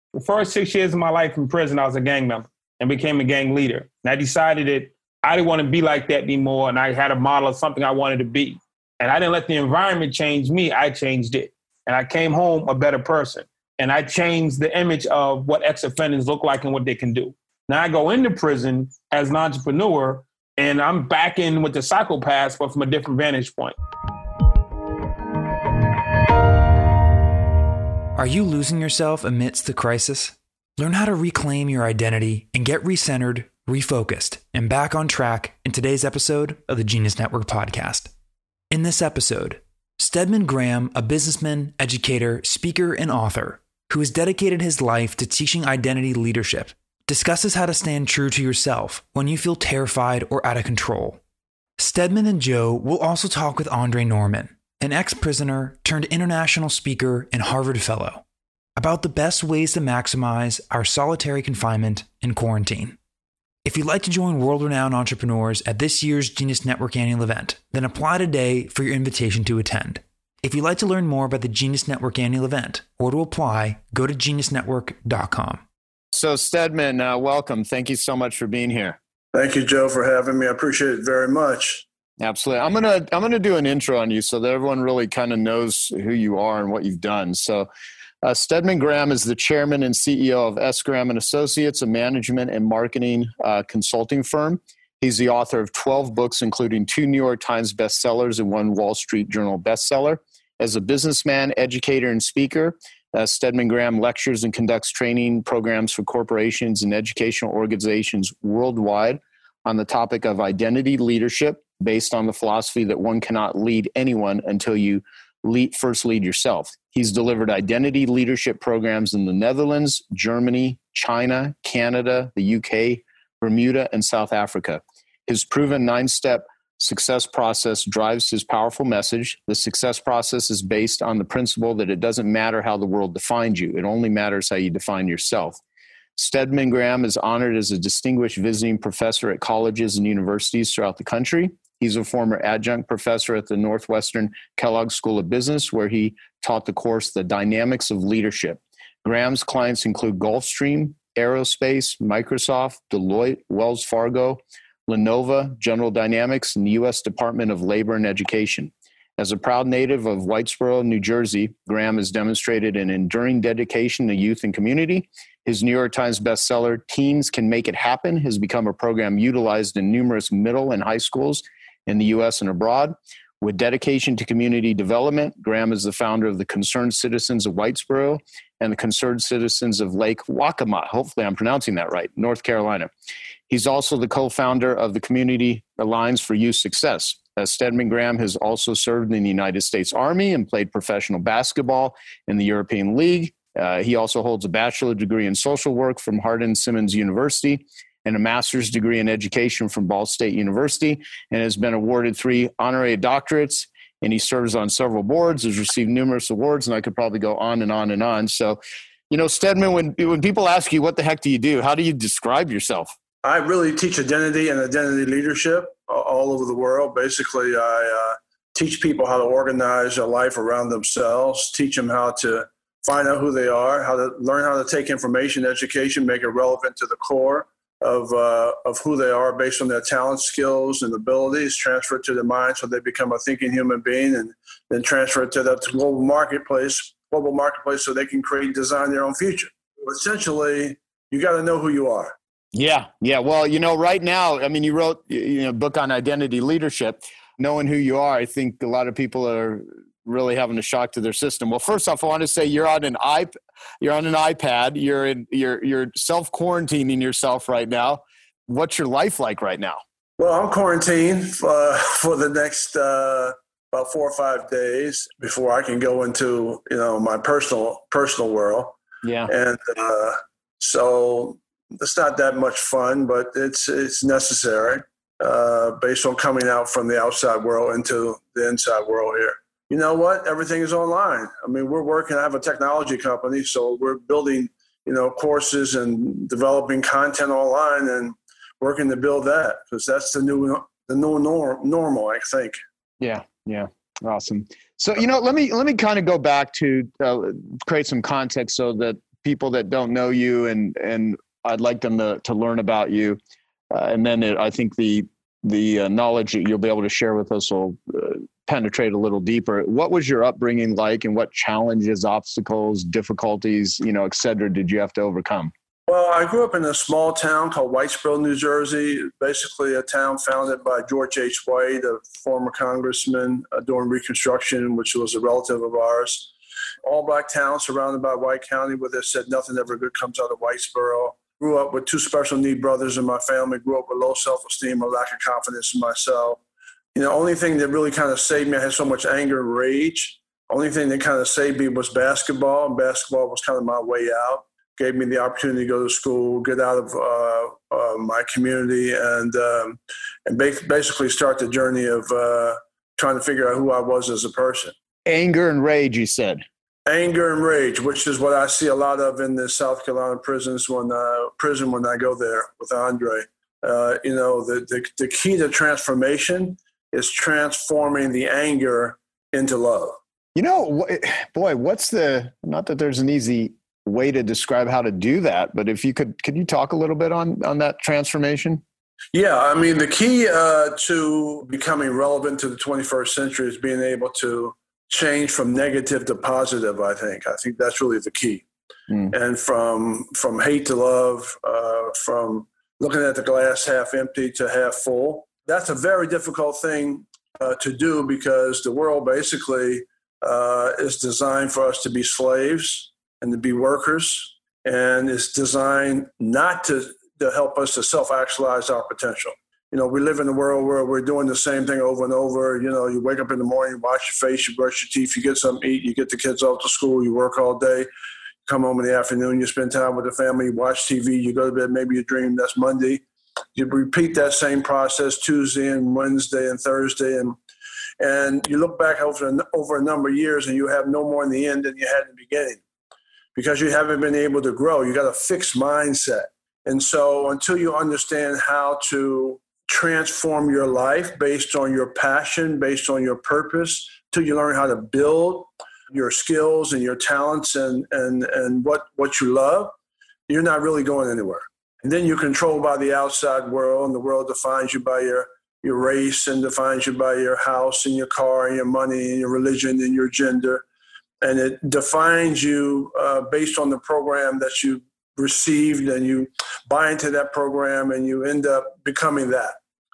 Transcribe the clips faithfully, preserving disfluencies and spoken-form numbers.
The first six years of my life in prison, I was a gang member and became a gang leader. And I decided that I didn't want to be like that anymore. And I had a model of something I wanted to be. And I didn't let the environment change me. I changed it. And I came home a better person. And I changed the image of what ex-offenders look like and what they can do. Now I go into prison as an entrepreneur, and I'm back in with the psychopaths, but from a different vantage point. Are you losing yourself amidst the crisis? Learn how to reclaim your identity and get recentered, refocused, and back on track in today's episode of the Genius Network podcast. In this episode, Stedman Graham, a businessman, educator, speaker, and author who has dedicated his life to teaching identity leadership, discusses how to stand true to yourself when you feel terrified or out of control. Stedman and Joe will also talk with Andre Norman, an ex-prisoner turned international speaker and Harvard fellow, about the best ways to maximize our solitary confinement and quarantine. If you'd like to join world-renowned entrepreneurs at this year's Genius Network annual event, then apply today for your invitation to attend. If you'd like to learn more about the Genius Network annual event or to apply, go to genius network dot com. So Stedman, uh, welcome. Thank you so much for being here. Thank you, Joe, for having me. I appreciate it very much. Absolutely. I'm gonna I'm gonna do an intro on you so that everyone really kind of knows who you are and what you've done. So, uh, Stedman Graham is the chairman and C E O of S. Graham and Associates, a management and marketing uh, consulting firm. He's the author of twelve books, including two New York Times bestsellers and one Wall Street Journal bestseller. As a businessman, educator, and speaker, uh, Stedman Graham lectures and conducts training programs for corporations and educational organizations worldwide on the topic of identity leadership, based on the philosophy that one cannot lead anyone until you lead, first lead yourself. He's delivered identity leadership programs in the Netherlands, Germany, China, Canada, the U K, Bermuda, and South Africa. His proven nine-step success process drives his powerful message. The success process is based on the principle that it doesn't matter how the world defines you. It only matters how you define yourself. Stedman Graham is honored as a distinguished visiting professor at colleges and universities throughout the country. He's a former adjunct professor at the Northwestern Kellogg School of Business, where he taught the course, The Dynamics of Leadership. Graham's clients include Gulfstream, Aerospace, Microsoft, Deloitte, Wells Fargo, Lenovo, General Dynamics, and the U S Department of Labor and Education. As a proud native of Whitesboro, New Jersey, Graham has demonstrated an enduring dedication to youth and community. His New York Times bestseller, Teens Can Make It Happen, has become a program utilized in numerous middle and high schools in the U S and abroad. With dedication to community development, Graham is the founder of the Concerned Citizens of Whitesboro and the Concerned Citizens of Lake Waccamaw. Hopefully I'm pronouncing that right, North Carolina. He's also the co-founder of the Community Alliance for Youth Success. As Stedman Graham has also served in the United States Army and played professional basketball in the European League. Uh, he also holds a bachelor degree in social work from Hardin-Simmons University and a master's degree in education from Ball State University, and has been awarded three honorary doctorates. And he serves on several boards, has received numerous awards, and I could probably go on and on and on. So, you know, Stedman, when when people ask you, what the heck do you do? How do you describe yourself? I really teach identity and identity leadership all over the world. Basically, I uh, teach people how to organize their life around themselves, teach them how to find out who they are, how to learn how to take information, education, make it relevant to the core of uh, of who they are based on their talents, skills, and abilities, transfer it to their mind so they become a thinking human being, and then transfer it to the global marketplace, global marketplace so they can create and design their own future. Essentially, you got to know who you are. Yeah, yeah. Well, you know, right now, I mean, you wrote you know, a book on identity leadership. Knowing who you are, I think a lot of people are really having a shock to their system. Well, first off, I want to say you're on an iP- you're on an iPad. You're in, you're you're self quarantining yourself right now. What's your life like right now? Well, I'm quarantined uh, for the next uh, about four or five days before I can go into you know my personal personal world. Yeah, and uh, so. It's not that much fun, but it's it's necessary uh, based on coming out from the outside world into the inside world here. You know what? Everything is online. I mean, we're working, I have a technology company, so we're building, you know, courses and developing content online and working to build that because that's the new the new norm, normal, I think. Yeah, yeah. Awesome. So, you know, let me let me kind of go back to uh, create some context so that people that don't know you, and and I'd like them to to learn about you. Uh, and then it, I think the the uh, knowledge that you'll be able to share with us will uh, penetrate a little deeper. What was your upbringing like, and what challenges, obstacles, difficulties, you know, et cetera, did you have to overcome? Well, I grew up in a small town called Whitesboro, New Jersey, basically a town founded by George H. White, a former congressman uh, during Reconstruction, which was a relative of ours. All black town surrounded by White County, where they said nothing ever good comes out of Whitesboro. Grew up with two special need brothers in my family, grew up with low self-esteem, a lack of confidence in myself. You know, only thing that really kind of saved me, I had so much anger and rage. Only thing that kind of saved me was basketball, and basketball was kind of my way out. Gave me the opportunity to go to school, get out of uh, uh, my community, and um, and basically start the journey of uh, trying to figure out who I was as a person. Anger and rage, you said. Anger and rage, which is what I see a lot of in the South Carolina prisons when uh, prison when I go there with Andre. Uh, you know, the, the the key to transformation is transforming the anger into love. You know, boy, what's the, not that there's an easy way to describe how to do that, but if you could, could you talk a little bit on, on that transformation? Yeah, I mean, the key uh, to becoming relevant to the twenty-first century is being able to change from negative to positive, I think. I think that's really the key. Mm. And from from hate to love, uh, from looking at the glass half empty to half full. That's a very difficult thing uh, to do, because the world basically uh, is designed for us to be slaves and to be workers, and it's designed not to, to help us to self-actualize our potential. You know, we live in a world where we're doing the same thing over and over. You know, you wake up in the morning, you wash your face, you brush your teeth, you get something to eat, you get the kids off to school, you work all day, come home in the afternoon, you spend time with the family, you watch T V, you go to bed, maybe you dream. That's Monday. You repeat that same process Tuesday and Wednesday and Thursday, and and you look back over, over a number of years and you have no more in the end than you had in the beginning, because you haven't been able to grow. You got a fixed mindset. And so until you understand how to transform your life based on your passion, based on your purpose, till you learn how to build your skills and your talents and and and what, what you love, you're not really going anywhere. And then you're controlled by the outside world, and the world defines you by your, your race, and defines you by your house and your car and your money and your religion and your gender. And it defines you uh, based on the program that you received, and you buy into that program and you end up becoming that.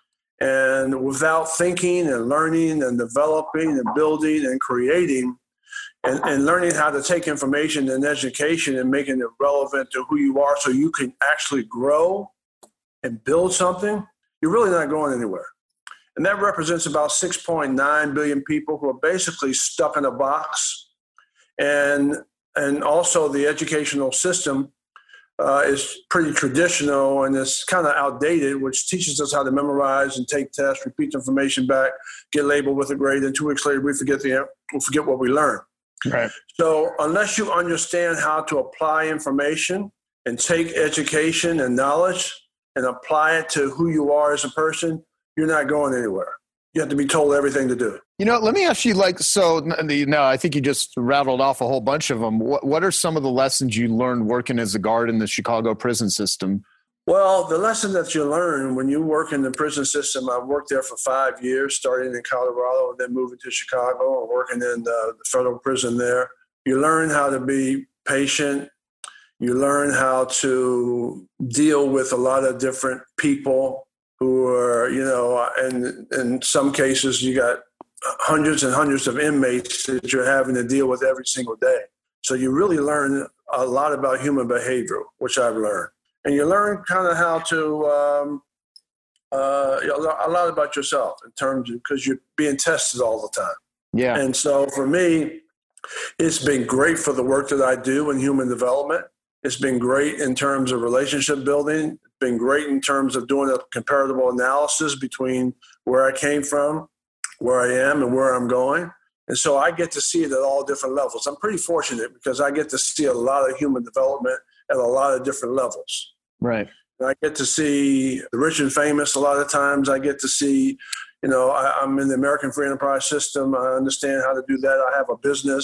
And without thinking and learning and developing and building and creating and, and learning how to take information and education and making it relevant to who you are so you can actually grow and build something, you're really not going anywhere. And that represents about six point nine billion people who are basically stuck in a box. And, and also the educational system Uh, is pretty traditional, and it's kind of outdated, which teaches us how to memorize and take tests, repeat information back, get labeled with a grade, and two weeks later we forget the we forget what we learned. Right. So unless you understand how to apply information and take education and knowledge and apply it to who you are as a person, you're not going anywhere. You have to be told everything to do. You know, let me ask you, like, so no, I think you just rattled off a whole bunch of them. What, what are some of the lessons you learned working as a guard in the Chicago prison system? Well, the lesson that you learn when you work in the prison system, I worked there for five years, starting in Colorado and then moving to Chicago and working in the, the federal prison there. You learn how to be patient. You learn how to deal with a lot of different people who are, you know, and in some cases you got hundreds and hundreds of inmates that you're having to deal with every single day. So you really learn a lot about human behavior, which I've learned. And you learn kind of how to, um, uh, a lot about yourself in terms of, because you're being tested all the time. Yeah. And so for me, it's been great for the work that I do in human development. It's been great in terms of relationship building. It's been great in terms of doing a comparative analysis between where I came from, where I am, and where I'm going. And so I get to see it at all different levels. I'm pretty fortunate because I get to see a lot of human development at a lot of different levels. Right. And I get to see the rich and famous a lot of times. I get to see, you know, I, I'm in the American Free Enterprise System. I understand how to do that. I have a business.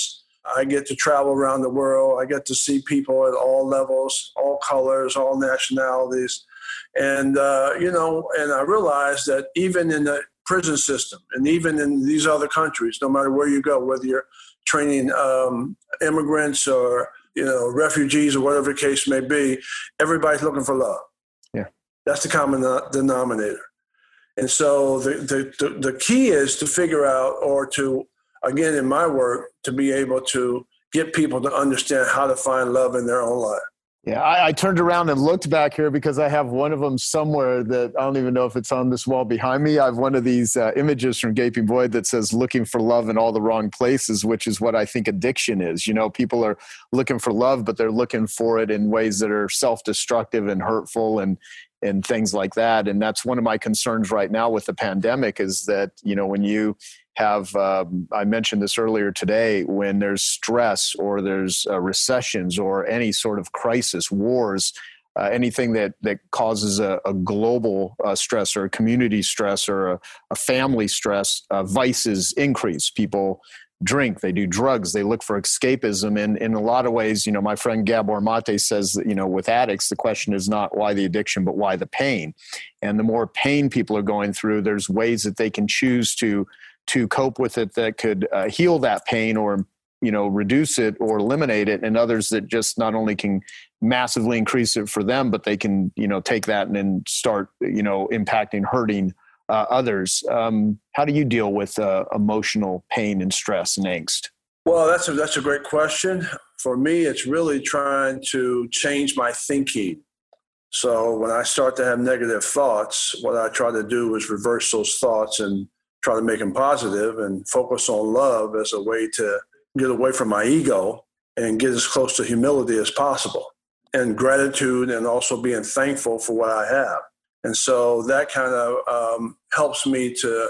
I get to travel around the world. I get to see people at all levels, all colors, all nationalities. And, uh, you know, and I realized that even in the prison system and even in these other countries, no matter where you go, whether you're training um, immigrants or, you know, refugees or whatever the case may be, everybody's looking for love. Yeah. That's the common denominator. And so the, the, the, the key is to figure out, or to, again, in my work, to be able to get people to understand how to find love in their own life. Yeah, I, I turned around and looked back here because I have one of them somewhere that I don't even know if it's on this wall behind me. I have one of these uh, images from Gaping Void that says looking for love in all the wrong places, which is what I think addiction is. You know, people are looking for love, but they're looking for it in ways that are self-destructive and hurtful and and things like that. And that's one of my concerns right now with the pandemic is that, you know, when you have, um, I mentioned this earlier today, when there's stress or there's uh, recessions or any sort of crisis, wars, uh, anything that, that causes a, a global uh, stress or a community stress or a, a family stress, uh, vices increase. People drink, they do drugs, they look for escapism. And in a lot of ways, you know, my friend Gabor Mate says that, you know, with addicts, the question is not why the addiction, but why the pain. And the more pain people are going through, there's ways that they can choose to to cope with it that could uh, heal that pain or, you know, reduce it or eliminate it, and others that just not only can massively increase it for them, but they can, you know, take that and then start, you know, impacting, hurting uh, others. Um, how do you deal with uh, emotional pain and stress and angst? Well, that's a, that's a great question. For me, it's really trying to change my thinking. So when I start to have negative thoughts, what I try to do is reverse those thoughts and try to make them positive and focus on love as a way to get away from my ego and get as close to humility as possible, and gratitude, and also being thankful for what I have. And so that kind of um, helps me to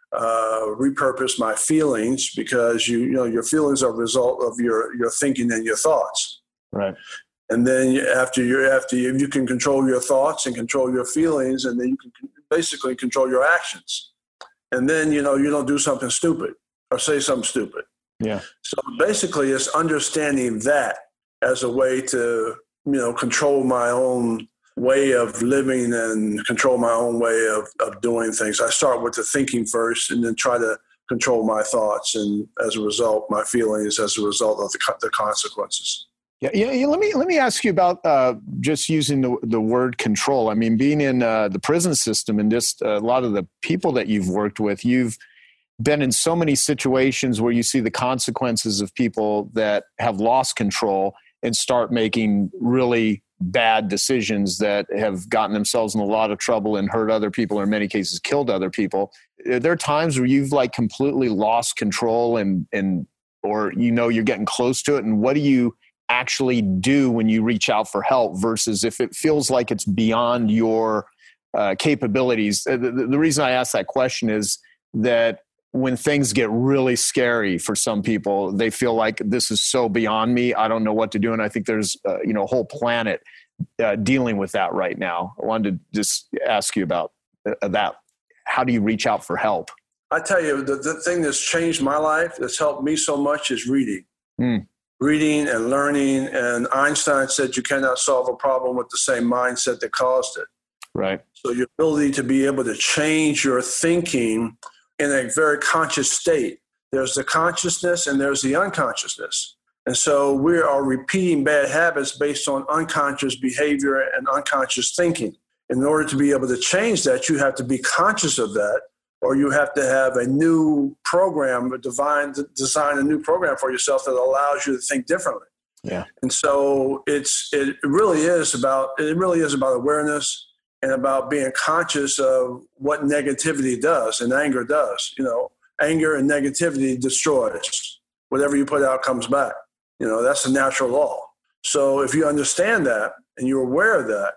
uh, repurpose my feelings, because you, you know, your feelings are a result of your, your thinking and your thoughts. Right. And then after you after you, you can control your thoughts and control your feelings, and then you can basically control your actions. And then, you know, you don't do something stupid or say something stupid. Yeah. So basically it's understanding that as a way to, you know, control my own way of living and control my own way of, of doing things. I start with the thinking first and then try to control my thoughts, and as a result, my feelings as a result of the, the consequences. Yeah, yeah. Let me let me ask you about uh, just using the the word control. I mean, being in uh, the prison system and just a lot of the people that you've worked with, you've been in so many situations where you see the consequences of people that have lost control and start making really bad decisions that have gotten themselves in a lot of trouble and hurt other people, or in many cases killed other people. Are there times where you've like completely lost control and and or you know you're getting close to it, and what do you actually do when you reach out for help versus if it feels like it's beyond your uh, capabilities? The, the, the reason I ask that question is that when things get really scary for some people, they feel like this is so beyond me, I don't know what to do. And I think there's uh, you know a whole planet uh, dealing with that right now. I wanted to just ask you about uh, that. How do you reach out for help? I tell you, the, the thing that's changed my life, that's helped me so much, is reading. Mm. Reading and learning. And Einstein said you cannot solve a problem with the same mindset that caused it. Right. So your ability to be able to change your thinking in a very conscious state. There's the consciousness and there's the unconsciousness. And so we are repeating bad habits based on unconscious behavior and unconscious thinking. In order to be able to change that, you have to be conscious of that, or you have to have a new program, a divine, design a new program for yourself that allows you to think differently. Yeah. And so it's it really is about it really is about awareness and about being conscious of what negativity does and anger does. You know, anger and negativity destroys. Whatever you put out comes back. You know, that's a natural law. So if you understand that and you're aware of that,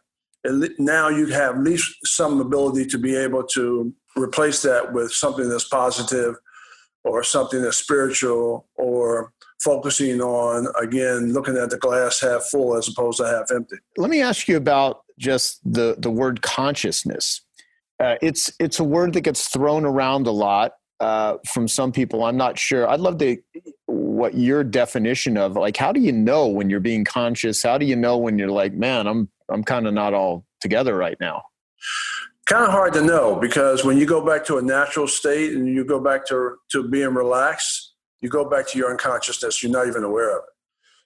now you have at least some ability to be able to replace that with something that's positive or something that's spiritual, or focusing on, again, looking at the glass half full as opposed to half empty. Let me ask you about just the, the word consciousness. Uh, it's it's a word that gets thrown around a lot uh, from some people. I'm not sure. I'd love to, what your definition of, like, how do you know when you're being conscious? How do you know when you're like, man, I'm, I'm kind of not all together right now? Kind of hard to know, because when you go back to a natural state and you go back to, to being relaxed, you go back to your unconsciousness. You're not even aware of it.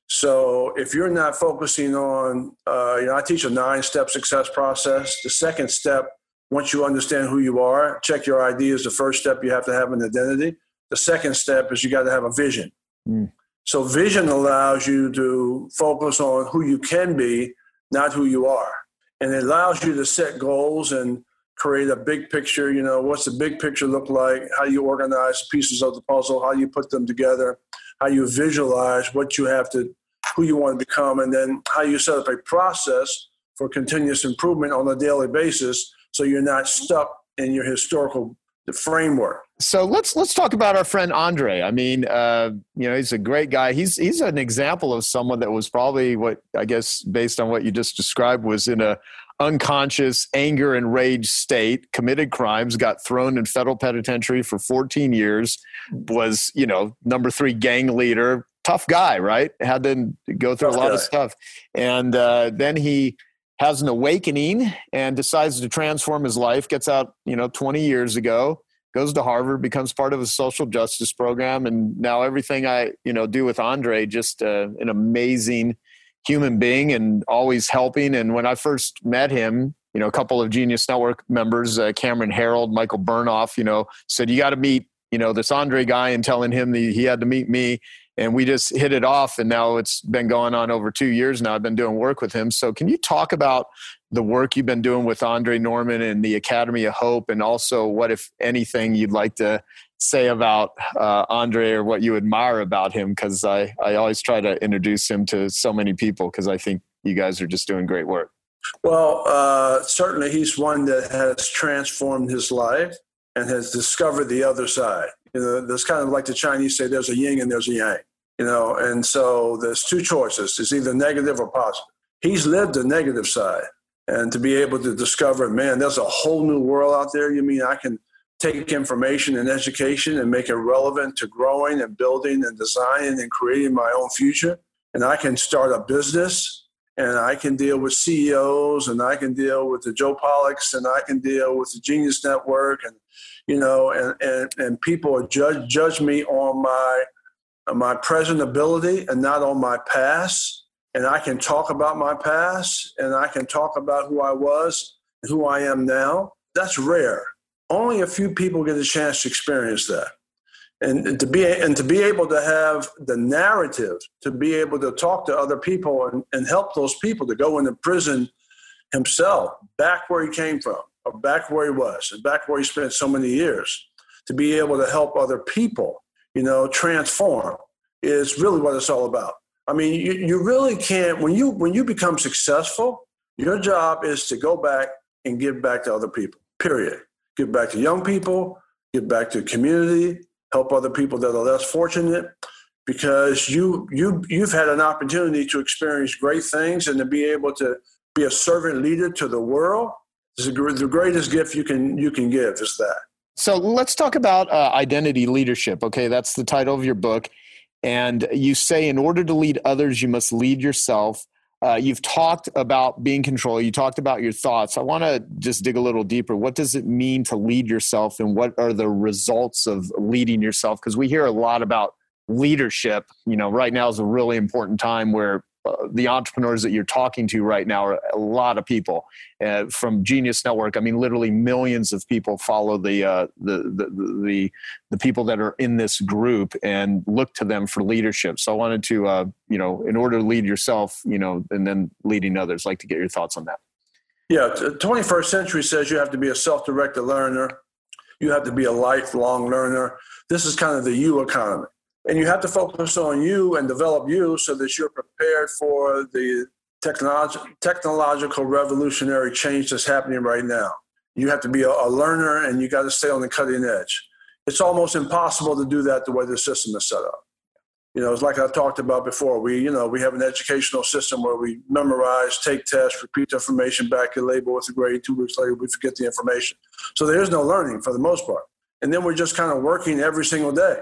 So if you're not focusing on, uh, you know, I teach a nine-step success process. The second step, once you understand who you are, check your I D is the first step. You have to have an identity. The second step is you got to have a vision. Mm. So vision allows you to focus on who you can be, not who you are. And it allows you to set goals and create a big picture. You know, what's the big picture look like? How you organize pieces of the puzzle, how you put them together, how you visualize what you have to, who you want to become, and then how you set up a process for continuous improvement on a daily basis, so you're not stuck in your historical framework. So let's let's talk about our friend Andre. I mean, uh, you know, he's a great guy. He's he's an example of someone that was probably, what I guess, based on what you just described, was in a unconscious anger and rage state, committed crimes, got thrown in federal penitentiary for fourteen years, was, you know, number three gang leader, tough guy, right? Had to go through tough a lot guy. of stuff. And uh, then he has an awakening and decides to transform his life, gets out, you know, twenty years ago, goes to Harvard, becomes part of a social justice program. And now everything I, you know, do with Andre, just uh, an amazing human being and always helping. And when I first met him, you know, a couple of Genius Network members, uh, Cameron Harold, Michael Burnoff, you know, said, you got to meet, you know, this Andre guy, and telling him that he had to meet me. And we just hit it off. And now it's been going on over two years now. I've been doing work with him. So can you talk about the work you've been doing with Andre Norman and the Academy of Hope? And also what, if anything, you'd like to say about uh, Andre, or what you admire about him? Because I, I always try to introduce him to so many people, because I think you guys are just doing great work. Well, uh, certainly he's one that has transformed his life and has discovered the other side. You know, there's kind of like the Chinese say, there's a yin and there's a yang. You know, and so there's two choices. It's either negative or positive. He's lived the negative side. And to be able to discover, man, there's a whole new world out there. You mean I can take information and education and make it relevant to growing and building and designing and creating my own future? And I can start a business, and I can deal with C E Os, and I can deal with the Joe Pollocks, and I can deal with the Genius Network, and, you know, and, and, and people judge, judge me on my my present ability and not on my past. And I can talk about my past, and I can talk about who I was and who I am now. That's rare. Only a few people get a chance to experience that. And, and to be and to be able to have the narrative, to be able to talk to other people and, and help those people to go into prison himself, back where he came from, or back where he was, and back where he spent so many years, to be able to help other people, you know, transform, is really what it's all about. I mean, you, you really can't, when you when you become successful, your job is to go back and give back to other people, period. Give back to young people, give back to the community, help other people that are less fortunate, because you, you, you've had an opportunity to experience great things, and to be able to be a servant leader to the world is the greatest gift you can you can give, is that. So let's talk about uh, identity leadership. Okay, that's the title of your book. And you say, in order to lead others, you must lead yourself. Uh, you've talked about being control. You talked about your thoughts. I want to just dig a little deeper. What does it mean to lead yourself, and what are the results of leading yourself? Because we hear a lot about leadership. You know, right now is a really important time where uh, the entrepreneurs that you're talking to right now are a lot of people uh, from Genius Network. I mean, literally millions of people follow the, uh, the, the, the, the people that are in this group and look to them for leadership. So I wanted to, uh, you know, in order to lead yourself, you know, and then leading others, like to get your thoughts on that. Yeah. twenty-first century says you have to be a self-directed learner. You have to be a lifelong learner. This is kind of the you economy. And you have to focus on you and develop you so that you're prepared for the technolog- technological revolutionary change that's happening right now. You have to be a, a learner, and you got to stay on the cutting edge. It's almost impossible to do that the way the system is set up. You know, it's like I've talked about before. We, you know, we have an educational system where we memorize, take tests, repeat the information back, and label with a grade. Two weeks later, we forget the information. So there is no learning for the most part. And then we're just kind of working every single day,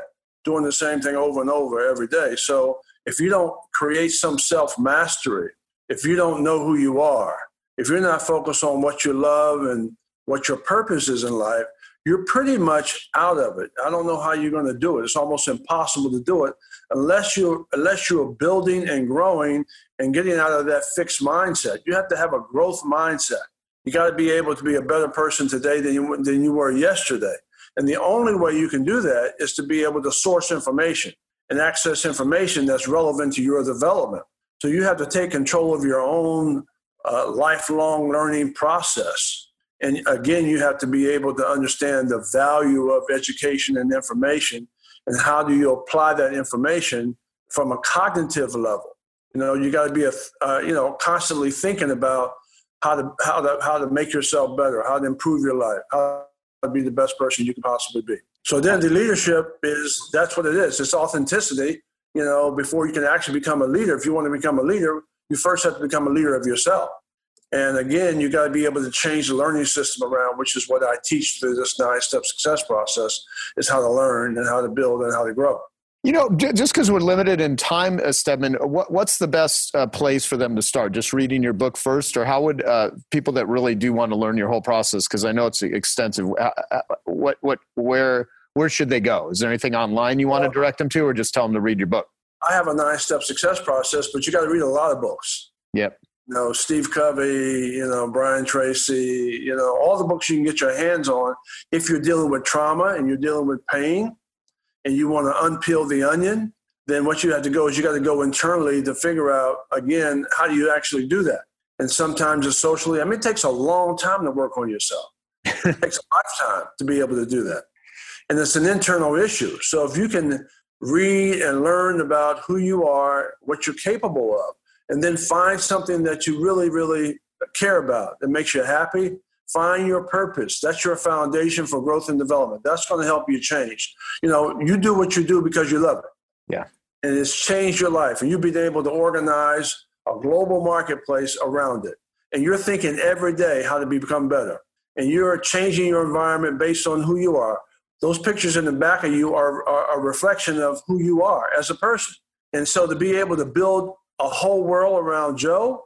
doing the same thing over and over every day. So if you don't create some self-mastery, if you don't know who you are, if you're not focused on what you love and what your purpose is in life, you're pretty much out of it. I don't know how you're going to do it. It's almost impossible to do it unless you're, unless you're building and growing and getting out of that fixed mindset. You have to have a growth mindset. You got to be able to be a better person today than you, than you were yesterday. And the only way you can do that is to be able to source information and access information that's relevant to your development. So you have to take control of your own uh, lifelong learning process. And again, you have to be able to understand the value of education and information, and how do you apply that information from a cognitive level. You know, you got to be a, uh, you know, constantly thinking about how to how to how to make yourself better, how to improve your life, how to be the best person you can possibly be. So then the leadership is, that's what it is. It's authenticity. You know, before you can actually become a leader, if you want to become a leader, you first have to become a leader of yourself. And again, you got to be able to change the learning system around, which is what I teach through this nine-step success process, is how to learn and how to build and how to grow. You know, just because we're limited in time, uh, Stedman, what, what's the best uh, place for them to start? Just reading your book first? Or how would uh, people that really do want to learn your whole process, because I know it's extensive, uh, what, what, where, where should they go? Is there anything online you want to direct them to, or just tell them to read your book? I have a nine-step success process, but you got to read a lot of books. Yep. You know, Steve Covey, you know, Brian Tracy, you know, all the books you can get your hands on. If you're dealing with trauma and you're dealing with pain and you want to unpeel the onion, then what you have to go is you got to go internally to figure out, again, how do you actually do that? And sometimes it's socially, I mean, it takes a long time to work on yourself. It takes a lifetime to be able to do that. And it's an internal issue. So if you can read and learn about who you are, what you're capable of, and then find something that you really, really care about that makes you happy. Find your purpose. That's your foundation for growth and development. That's going to help you change. You know, you do what you do because you love it. Yeah. And it's changed your life. And you've been able to organize a global marketplace around it. And you're thinking every day how to become better. And you're changing your environment based on who you are. Those pictures in the back of you are, are a reflection of who you are as a person. And so to be able to build a whole world around Joe,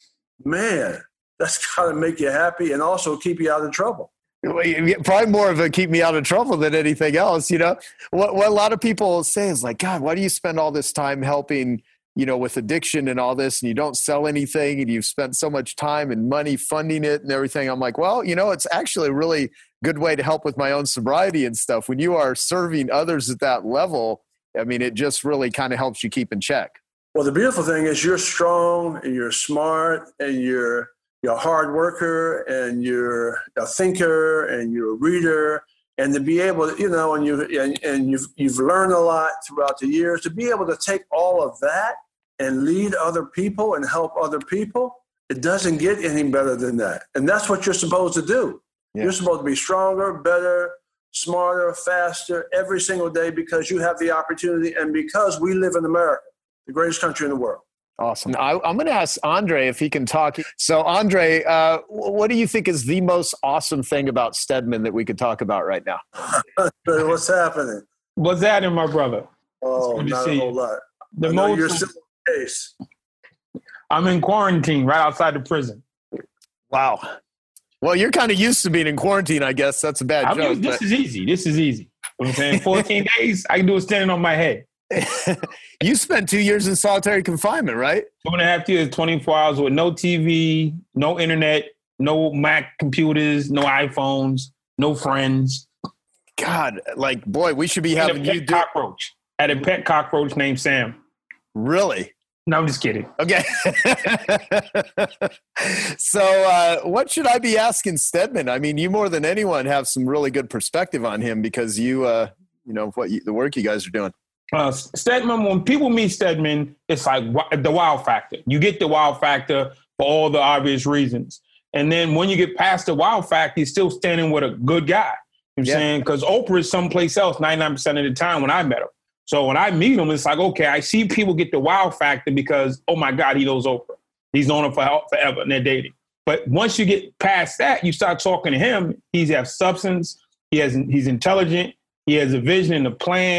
man, that's got to make you happy and also keep you out of trouble. Probably more of a keep me out of trouble than anything else. You know, what, what a lot of people say is like, God, why do you spend all this time helping, you know, with addiction and all this, and you don't sell anything, and you've spent so much time and money funding it and everything? I'm like, well, you know, it's actually a really good way to help with my own sobriety and stuff. When you are serving others at that level, I mean, it just really kind of helps you keep in check. Well, the beautiful thing is you're strong and you're smart and you're you're a hard worker and you're a thinker and you're a reader, and to be able to, you know, and you and, and you've you've learned a lot throughout the years, to be able to take all of that and lead other people and help other people, it doesn't get any better than that. And that's what you're supposed to do. Yeah. You're supposed to be stronger, better, smarter, faster every single day, because you have the opportunity and because we live in America, the greatest country in the world. Awesome. I, I'm going to ask Andre if he can talk. So, Andre, uh, what do you think is the most awesome thing about Stedman that we could talk about right now? What's happening? What's happening, my brother? Oh, not a whole lot. The I know most, you're still in the case. I'm in quarantine right outside the prison. Wow. Well, you're kind of used to being in quarantine, I guess. That's a bad I'm joke. Used, this but... is easy. This is easy. You know what I'm saying? fourteen days, I can do it standing on my head. You spent two years in solitary confinement, right? Two and a half years, twenty-four hours with no T V, no internet, no Mac computers, no iPhones, no friends. God, like, boy, we should be and having a pet you do cockroach. I had a pet cockroach named Sam. Really? No, I'm just kidding. Okay. So uh, what should I be asking Stedman? I mean, you more than anyone have some really good perspective on him because you, uh, you know, what you, the work you guys are doing. Uh, Stedman, when people meet Stedman, it's like the wow factor. You get the wow factor for all the obvious reasons. And then when you get past the wow factor, he's still standing with a good guy. You know what I'm yeah. saying? Because Oprah is someplace else ninety-nine percent of the time when I met him. So when I meet him, it's like, okay, I see people get the wow factor because, oh my God, he knows Oprah. He's known her for forever and they're dating. But once you get past that, you start talking to him. He has substance. He has, he's intelligent. He has a vision and a plan.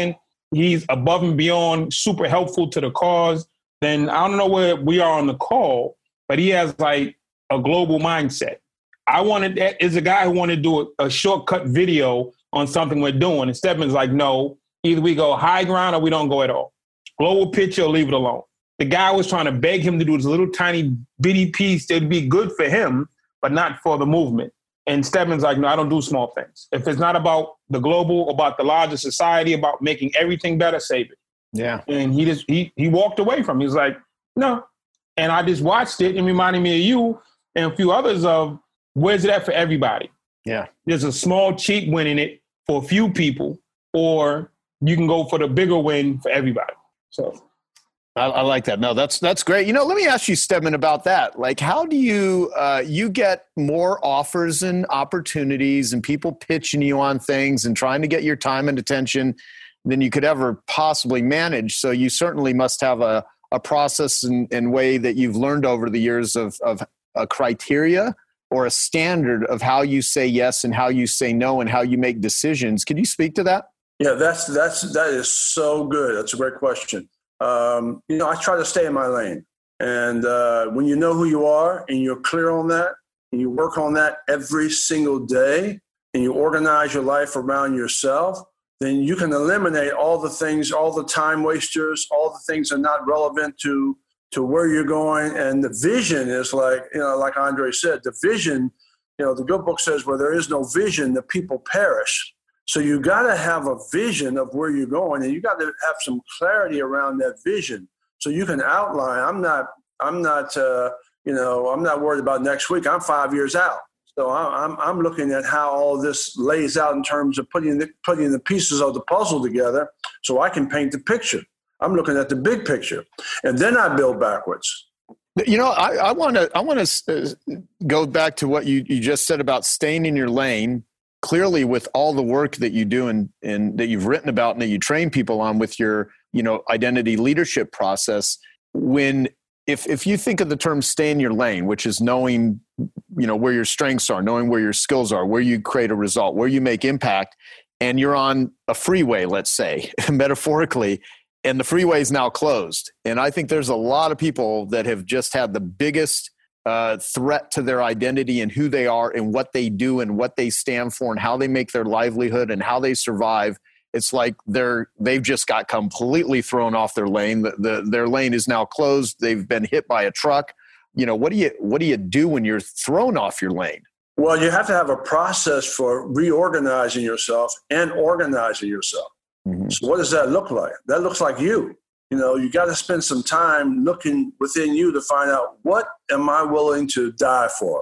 he's above and beyond super helpful to the cause, then I don't know where we are on the call, but he has like a global mindset. I wanted that is a guy who wanted to do a, a shortcut video on something we're doing. And Stedman's like, no, either we go high ground or we don't go at all. Global picture or leave it alone. The guy was trying to beg him to do this little tiny bitty piece that'd be good for him, but not for the movement. And Stedman's like, no, I don't do small things. If it's not about the global, about the larger society, about making everything better, save it. Yeah. And he just he he walked away from it. He was like, no. And I just watched it and reminded me of you and a few others of where's it at for everybody? Yeah. There's a small cheap win in it for a few people, or you can go for the bigger win for everybody. So I, I like that. No, that's that's great. You know, let me ask you, Stedman, about that. Like, how do you uh, you get more offers and opportunities and people pitching you on things and trying to get your time and attention than you could ever possibly manage? So you certainly must have a, a process and, and way that you've learned over the years of, of a criteria or a standard of how you say yes and how you say no and how you make decisions. Can you speak to that? Yeah, that's that's that is so good. That's a great question. Um, you know, I try to stay in my lane. And uh, when you know who you are and you're clear on that, and you work on that every single day, and you organize your life around yourself, then you can eliminate all the things, all the time wasters, all the things that are not relevant to to where you're going. And the vision is like, you know, like Andre said, the vision, you know, the good book says where there is no vision, the people perish. So you got to have a vision of where you're going, and you got to have some clarity around that vision so you can outline. I'm not, I'm not, uh, you know, I'm not worried about next week. I'm five years out. So I'm, I'm looking at how all this lays out in terms of putting the, putting the pieces of the puzzle together so I can paint the picture. I'm looking at the big picture, and then I build backwards. You know, I want to I want to go back to what you, you just said about staying in your lane. Clearly, with all the work that you do and, and that you've written about and that you train people on with your, you know, identity leadership process, when if if you think of the term "stay in your lane," which is knowing, you know, where your strengths are, knowing where your skills are, where you create a result, where you make impact, and you're on a freeway, let's say, metaphorically. And the freeway is now closed. And I think there's a lot of people that have just had the biggest uh, threat to their identity and who they are and what they do and what they stand for and how they make their livelihood and how they survive. It's like they're, they've just got completely thrown off their lane. The, the, their lane is now closed. They've been hit by a truck. You know, what do you, what do you do when you're thrown off your lane? Well, you have to have a process for reorganizing yourself and organizing yourself. Mm-hmm. So what does that look like? That looks like you. You know, you got to spend some time looking within you to find out, what am I willing to die for?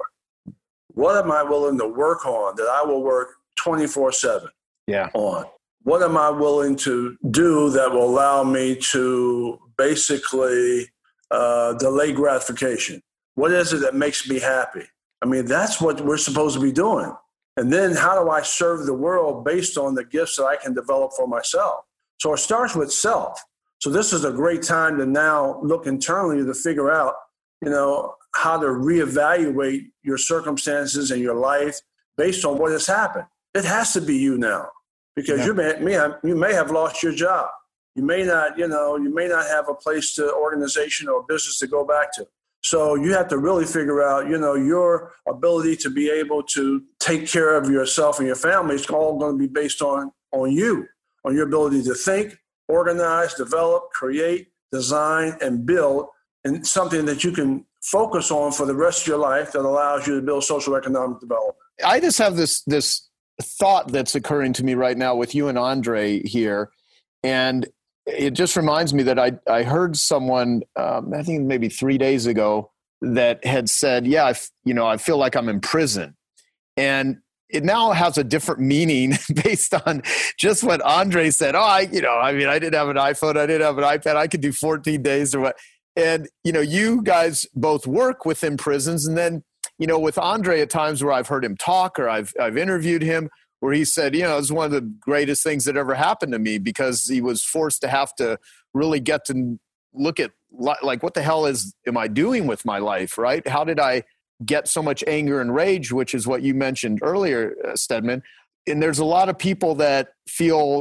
What am I willing to work on that I will work twenty-four seven yeah. on? What am I willing to do that will allow me to basically uh, delay gratification? What is it that makes me happy? I mean, that's what we're supposed to be doing. And then how do I serve the world based on the gifts that I can develop for myself? So it starts with self. So this is a great time to now look internally to figure out, you know, how to reevaluate your circumstances and your life based on what has happened. It has to be you now, because yeah. you may, may have, you may have lost your job. You may not, you know, you may not have a place to organization or business to go back to. So you have to really figure out, you know, your ability to be able to take care of yourself and your family is all going to be based on, on you, on your ability to think, organize, develop, create, design, and build, and something that you can focus on for the rest of your life that allows you to build social economic development. I just have this, this thought that's occurring to me right now with you and Andre here. And it just reminds me that I, I heard someone, um, I think maybe three days ago, that had said, yeah, I, f- you know, I feel like I'm in prison. And it now has a different meaning based on just what Andre said. Oh, I, you know, I mean, I didn't have an iPhone. I didn't have an iPad. I could do fourteen days or what. And, you know, you guys both work within prisons. And then, you know, with Andre at times where I've heard him talk or I've, I've interviewed him, where he said, you know, it's one of the greatest things that ever happened to me, because he was forced to have to really get to look at, like, what the hell is, am I doing with my life, right? How did I get so much anger and rage, which is what you mentioned earlier, uh, Stedman. And there's a lot of people that feel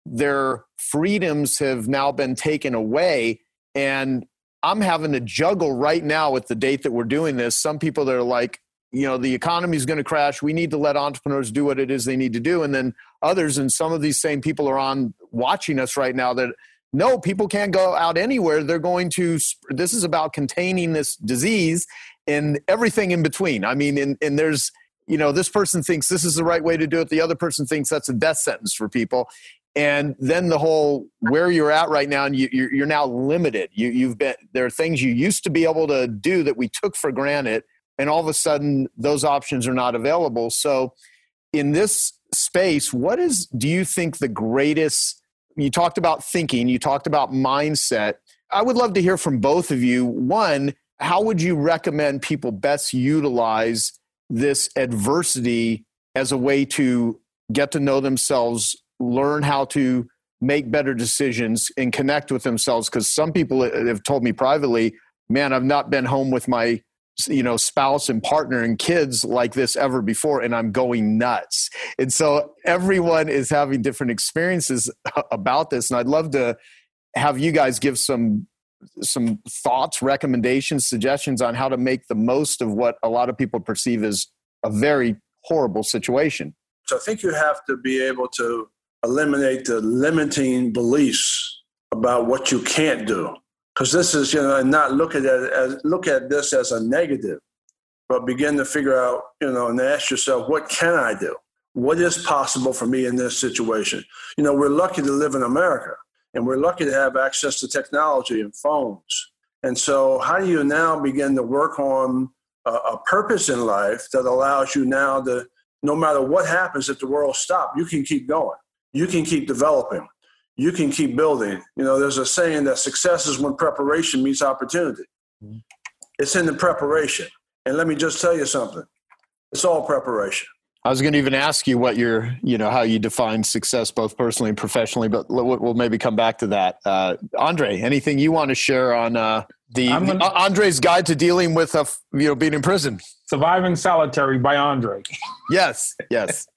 their freedoms have now been taken away. And I'm having to juggle right now with the date that we're doing this. Some people that are like, you know, the economy is going to crash. We need to let entrepreneurs do what it is they need to do. And then others, and some of these same people are on watching us right now that, no, people can't go out anywhere. They're going to, this is about containing this disease and everything in between. I mean, and, and there's, you know, this person thinks this is the right way to do it. The other person thinks that's a death sentence for people. And then the whole where you're at right now, and you, you're, you're now limited. You, you've been, there are things you used to be able to do that we took for granted. And all of a sudden those options are not available. So in this space, what is, do you think the greatest, you talked about thinking, you talked about mindset. I would love to hear from both of you. One, how would you recommend people best utilize this adversity as a way to get to know themselves, learn how to make better decisions and connect with themselves? Because some people have told me privately, man, I've not been home with my, you know, spouse and partner and kids like this ever before, and I'm going nuts. And so everyone is having different experiences about this. And I'd love to have you guys give some some thoughts, recommendations, suggestions on how to make the most of what a lot of people perceive as a very horrible situation. So I think you have to be able to eliminate the limiting beliefs about what you can't do. Because this is, you know, not look at it as look at this as a negative, but begin to figure out, you know, and ask yourself, what can I do? What is possible for me in this situation? You know, we're lucky to live in America, and we're lucky to have access to technology and phones. And so how do you now begin to work on a, a purpose in life that allows you now to, no matter what happens, if the world stops, you can keep going. You can keep developing. You can keep building. You know, there's a saying that success is when preparation meets opportunity. Mm-hmm. It's in the preparation. And let me just tell you something. It's all preparation. I was going to even ask you what your, you know, how you define success, both personally and professionally, but we'll maybe come back to that. Uh, Andre, anything you want to share on uh, the, gonna, the Andre's guide to dealing with, a, you know, being in prison? Surviving Solitary by Andre. Yes, yes.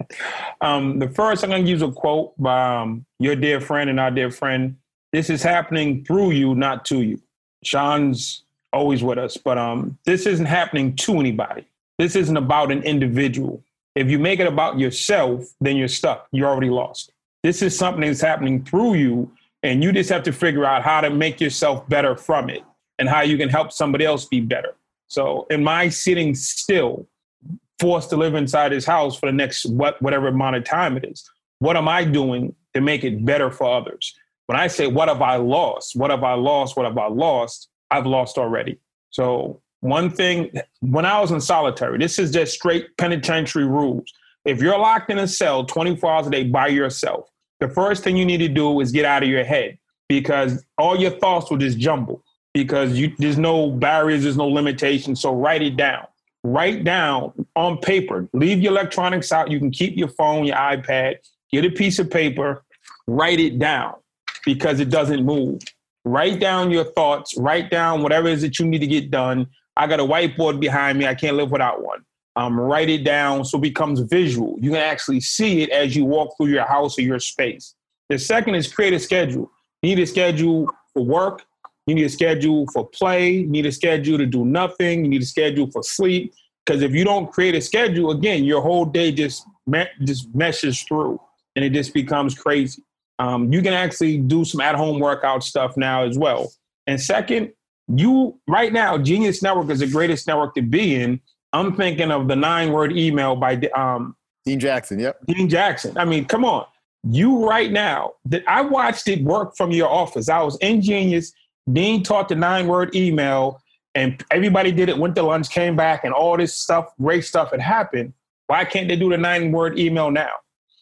um, the first, I'm going to use a quote by um, your dear friend and our dear friend. This is happening through you, not to you. Sean's always with us, but um, this isn't happening to anybody. This isn't about an individual. If you make it about yourself, then you're stuck. You're already lost. This is something that's happening through you, and you just have to figure out how to make yourself better from it and how you can help somebody else be better. So am I sitting still, forced to live inside this house for the next what, whatever amount of time it is? What am I doing to make it better for others? When I say, what have I lost? What have I lost? What have I lost? I've lost already. So one thing, when I was in solitary, this is just straight penitentiary rules. If you're locked in a cell twenty-four hours a day by yourself, the first thing you need to do is get out of your head, because all your thoughts will just jumble because you, there's no barriers, there's no limitations. So write it down. Write down on paper. Leave your electronics out. You can keep your phone, your iPad. Get a piece of paper. Write it down because it doesn't move. Write down your thoughts. Write down whatever it is that you need to get done. I got a whiteboard behind me. I can't live without one. Um, write it down so it becomes visual. You can actually see it as you walk through your house or your space. The second is create a schedule. You need a schedule for work. You need a schedule for play. You need a schedule to do nothing. You need a schedule for sleep. Because if you don't create a schedule, again, your whole day just, me- just meshes through and it just becomes crazy. Um, you can actually do some at-home workout stuff now as well. And second, you right now, Genius Network is the greatest network to be in. I'm thinking of the nine-word email by um, Dean Jackson. Yep, Dean Jackson. I mean, come on. You right now, that I watched it work from your office. I was in Genius. Dean taught the nine-word email, and everybody did it. Went to lunch, came back, and all this stuff, great stuff had happened. Why can't they do the nine-word email now?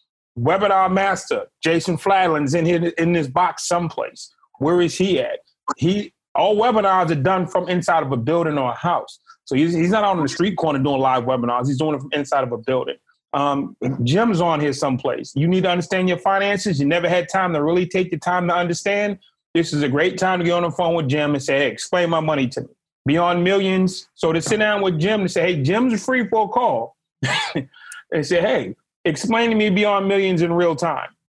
Webinar Master, Jason Fladlin's in here in this box someplace. Where is he at? He all webinars are done from inside of a building or a house. So he's, he's not out on the street corner doing live webinars. He's doing it from inside of a building. Um, Jim's on here someplace. You need to understand your finances. You never had time to really take the time to understand. This is a great time to get on the phone with Jim and say, hey, explain my money to me. Beyond Millions. So to sit down with Jim and say, hey, Jim's free for a call. And say, hey, explain to me Beyond Millions in real time.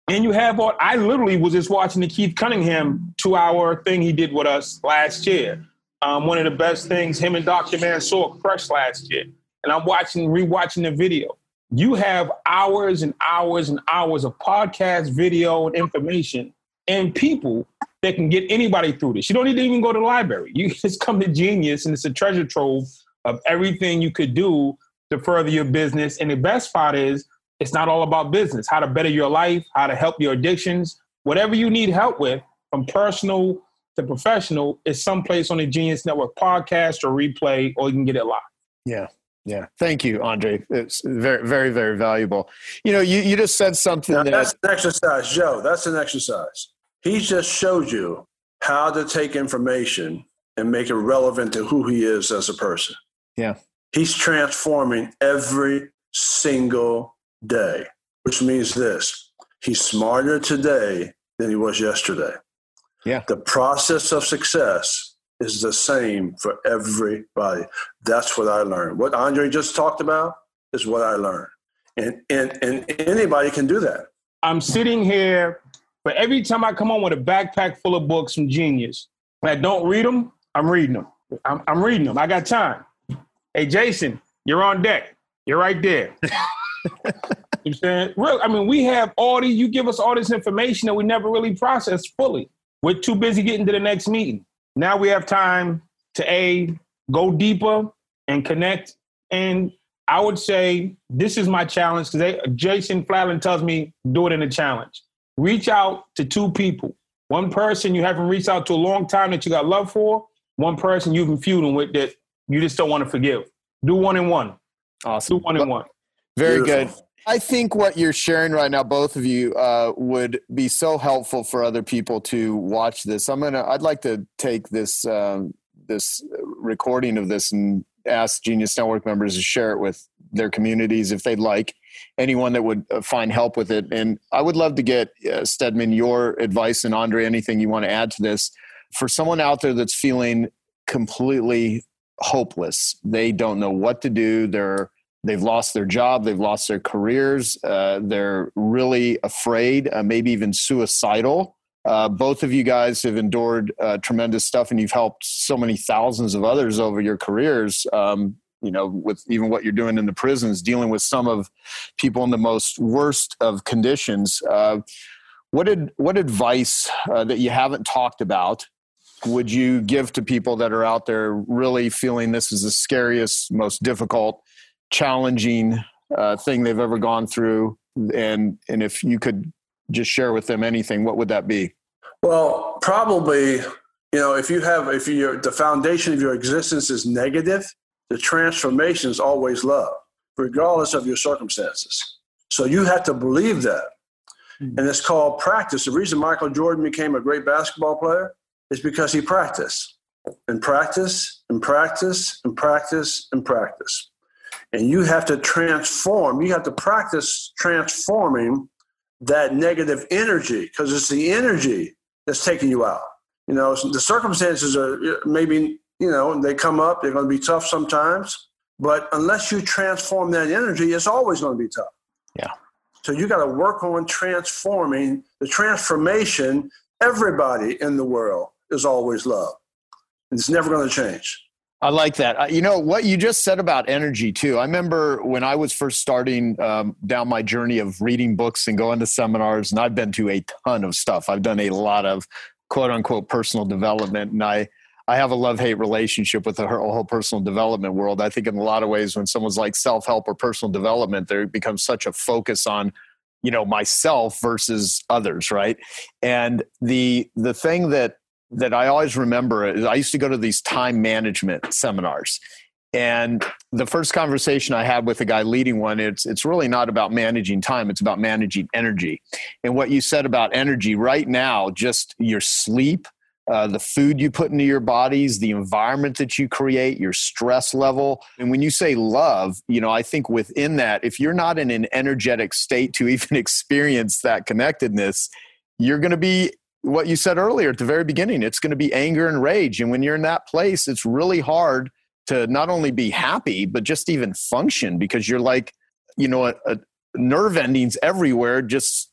And you have all, I literally was just watching the Keith Cunningham two hour thing he did with us last year. Um, one of the best things, him and Doctor Mansour crushed last year. And I'm watching, rewatching the video. You have hours and hours and hours of podcast, video, and information, and people that can get anybody through this. You don't need to even go to the library. You just come to Genius, and it's a treasure trove of everything you could do to further your business. And the best part is, it's not all about business, how to better your life, how to help your addictions, whatever you need help with, from personal to professional, is someplace on the Genius Network podcast or replay, or you can get it live. Yeah. Yeah. Thank you, Andre. It's very, very, very valuable. You know, you, you just said something now, that that's an exercise, Joe. That's an exercise. He just showed you how to take information and make it relevant to who he is as a person. Yeah. He's transforming every single day, which means this: he's smarter today than he was yesterday. Yeah. The process of success is the same for everybody. That's what I learned. What Andre just talked about is what I learned. And, and, and anybody can do that. I'm sitting here, but every time I come on with a backpack full of books from Genius, and I don't read them, I'm reading them. I'm, I'm reading them. I got time. Hey, Jason, you're on deck. You're right there. You know what I'm saying? Real, I mean, we have all these, you give us all this information that we never really process fully. We're too busy getting to the next meeting. Now we have time to A, go deeper and connect. And I would say this is my challenge, because Jason Fladlien tells me, do it in a challenge. Reach out to two people. One person you haven't reached out to a long time that you got love for. One person you've been feuding with that you just don't want to forgive. Do one and one. Awesome. Do one and one. Very Beautiful. good. I think what you're sharing right now, both of you, uh, would be so helpful for other people to watch this. I'm gonna. I'd like to take this um, this recording of this and ask Genius Network members to share it with their communities if they'd like. Anyone that would find help with it, and I would love to get uh, Stedman your advice, and Andre, anything you want to add to this for someone out there that's feeling completely hopeless. They don't know what to do. They're They've lost their job. They've lost their careers. Uh, they're really afraid, uh, maybe even suicidal. Uh, both of you guys have endured uh, tremendous stuff, and you've helped so many thousands of others over your careers. Um, you know, with even what you're doing in the prisons, dealing with some of people in the most worst of conditions. Uh, what did what advice uh, that you haven't talked about would you give to people that are out there really feeling this is the scariest, most difficult, challenging uh, thing they've ever gone through? And and if you could just share with them anything, what would that be? Well, probably, you know, if you have, if you the foundation of your existence is negative, the transformation is always love, regardless of your circumstances. So you have to believe that. Mm-hmm. And it's called practice. The reason Michael Jordan became a great basketball player is because he practiced and practice and practice and practice and practice. And you have to transform. You have to practice transforming that negative energy, because it's the energy that's taking you out. You know, the circumstances are maybe, you know, they come up, they're going to be tough sometimes, but unless you transform that energy, it's always going to be tough. Yeah. So you got to work on transforming the transformation. Everybody in the world is always love. It's never going to change. I like that. You know, what you just said about energy too. I remember when I was first starting um, down my journey of reading books and going to seminars, and I've been to a ton of stuff. I've done a lot of quote unquote personal development, and I, I have a love-hate relationship with the whole personal development world. I think in a lot of ways when someone's like self-help or personal development, there becomes such a focus on, you know, myself versus others, right? And the the thing that that I always remember is I used to go to these time management seminars. And the first conversation I had with the guy leading one, it's it's really not about managing time. It's about managing energy. And what you said about energy right now, just your sleep, uh, the food you put into your bodies, the environment that you create, your stress level. And when you say love, you know, I think within that, if you're not in an energetic state to even experience that connectedness, you're going to be what you said earlier at the very beginning. It's going to be anger and rage. And when you're in that place, it's really hard to not only be happy, but just even function, because you're like, you know, a, a nerve endings everywhere, just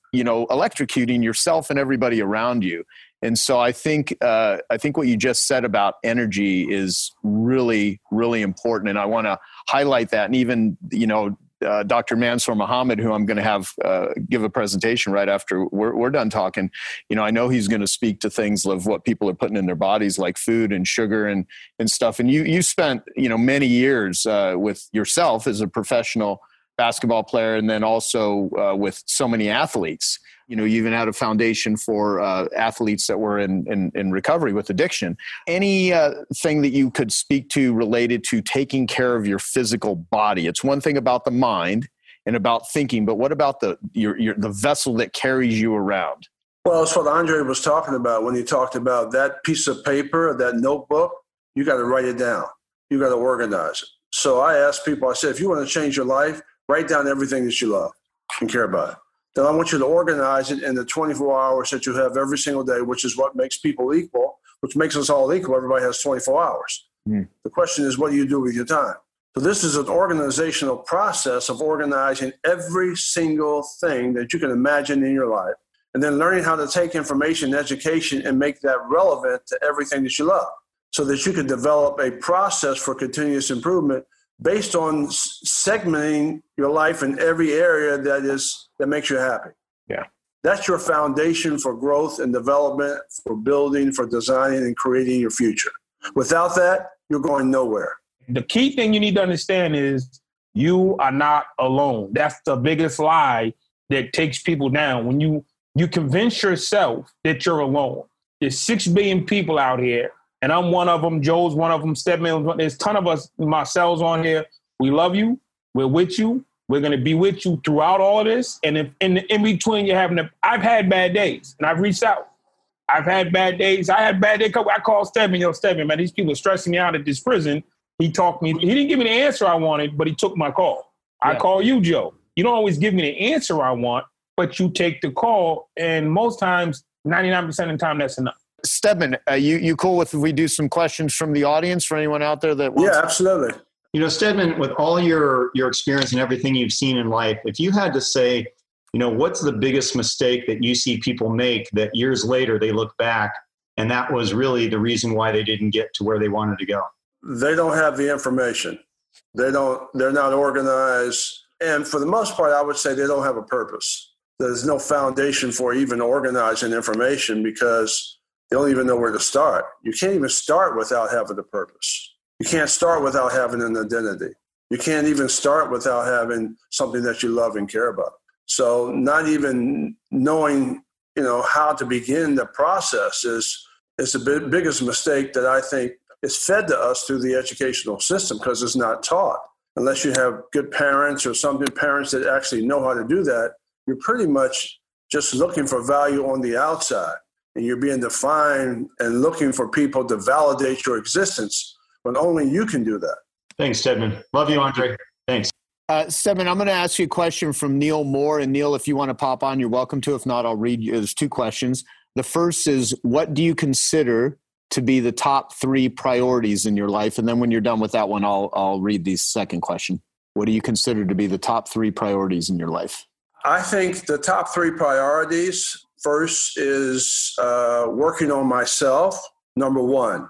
you know, electrocuting yourself and everybody around you. And so I think uh, I think what you just said about energy is really, really important. And I want to highlight that. And even, you know, uh, Doctor Mansour Muhammad, who I'm going to have uh, give a presentation right after we're, we're done talking, you know, I know he's going to speak to things of what people are putting in their bodies, like food and sugar and and stuff. And you you spent, you know, many years uh, with yourself as a professional basketball player, and then also uh, with so many athletes. You know, you even had a foundation for uh, athletes that were in, in, in recovery with addiction. Any uh, thing that you could speak to related to taking care of your physical body? It's one thing about the mind and about thinking, but what about the your, your the vessel that carries you around? Well, it's what Andre was talking about when he talked about that piece of paper, that notebook. You got to write it down. You got to organize it. So I asked people, I said, if you want to change your life, write down everything that you love and care about. Then I want you to organize it in the twenty-four hours that you have every single day, which is what makes people equal, which makes us all equal. Everybody has twenty-four hours. Mm. The question is, what do you do with your time? So this is an organizational process of organizing every single thing that you can imagine in your life, and then learning how to take information, education, and make that relevant to everything that you love, so that you can develop a process for continuous improvement based on segmenting your life in every area that is that makes you happy. Yeah. That's your foundation for growth and development, for building, for designing and creating your future. Without that, you're going nowhere. The key thing you need to understand is you are not alone. That's the biggest lie that takes people down. When you, you convince yourself that you're alone. There's six billion people out here, and I'm one of them. Joe's one of them. Stedman, there's a ton of us, Marcel's on here. We love you. We're with you. We're going to be with you throughout all of this. And if in, in between you're having, a, I've had bad days, and I've reached out. I've had bad days. I had bad days. I called Stedman, yo, Stedman, man, these people are stressing me out at this prison. He talked me. He didn't give me the answer I wanted, but he took my call. Yeah. I call you, Joe. You don't always give me the answer I want, but you take the call. And most times, ninety-nine percent of the time, that's enough. Stedman, uh, you, you cool with if we do some questions from the audience for anyone out there that wants Yeah, absolutely. You know, Stedman, with all your, your experience and everything you've seen in life, if you had to say, you know, what's the biggest mistake that you see people make that years later they look back and that was really the reason why they didn't get to where they wanted to go? They don't have the information. They don't, they're not organized. And for the most part, I would say they don't have a purpose. There's no foundation for even organizing information because they don't even know where to start. You can't even start without having a purpose. You can't start without having an identity. You can't even start without having something that you love and care about. So not even knowing, you know, how to begin the process is, is the big, biggest mistake that I think is fed to us through the educational system because it's not taught. Unless you have good parents or some good parents that actually know how to do that, you're pretty much just looking for value on the outside. And you're being defined and looking for people to validate your existence when only you can do that. Thanks, Stedman. Love you, Andre. Thanks. Uh, Stedman, I'm going to ask you a question from Neil Moore. And Neil, if you want to pop on, you're welcome to. If not, I'll read you. There's two questions. The first is, what do you consider to be the top three priorities in your life? And then when you're done with that one, I'll I'll read the second question. What do you consider to be the top three priorities in your life? I think the top three priorities, first is uh, working on myself. Number one,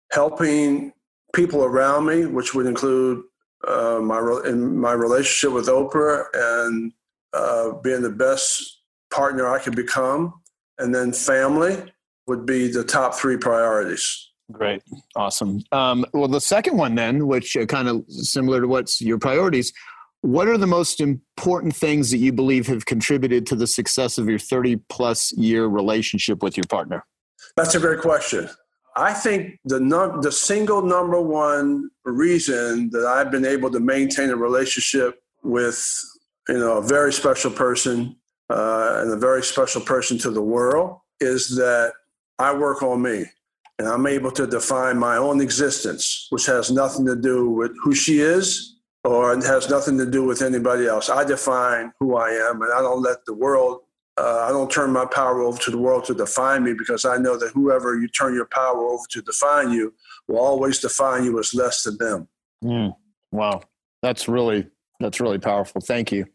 helping people around me, which would include uh, my in my relationship with Oprah and uh, being the best partner I could become. And then family would be the top three priorities. Great. Awesome. Um, well, the second one then, which uh, kind of similar to what's your priorities, what are the most important things that you believe have contributed to the success of your thirty plus year relationship with your partner? That's a great question. I think the num- the single number one reason that I've been able to maintain a relationship with, you know, a very special person uh, and a very special person to the world is that I work on me and I'm able to define my own existence, which has nothing to do with who she is or it has nothing to do with anybody else. I define who I am, and I don't let the world, uh, I don't turn my power over to the world to define me, because I know that whoever you turn your power over to define you will always define you as less than them. Mm, wow. That's really, that's really powerful. Thank you.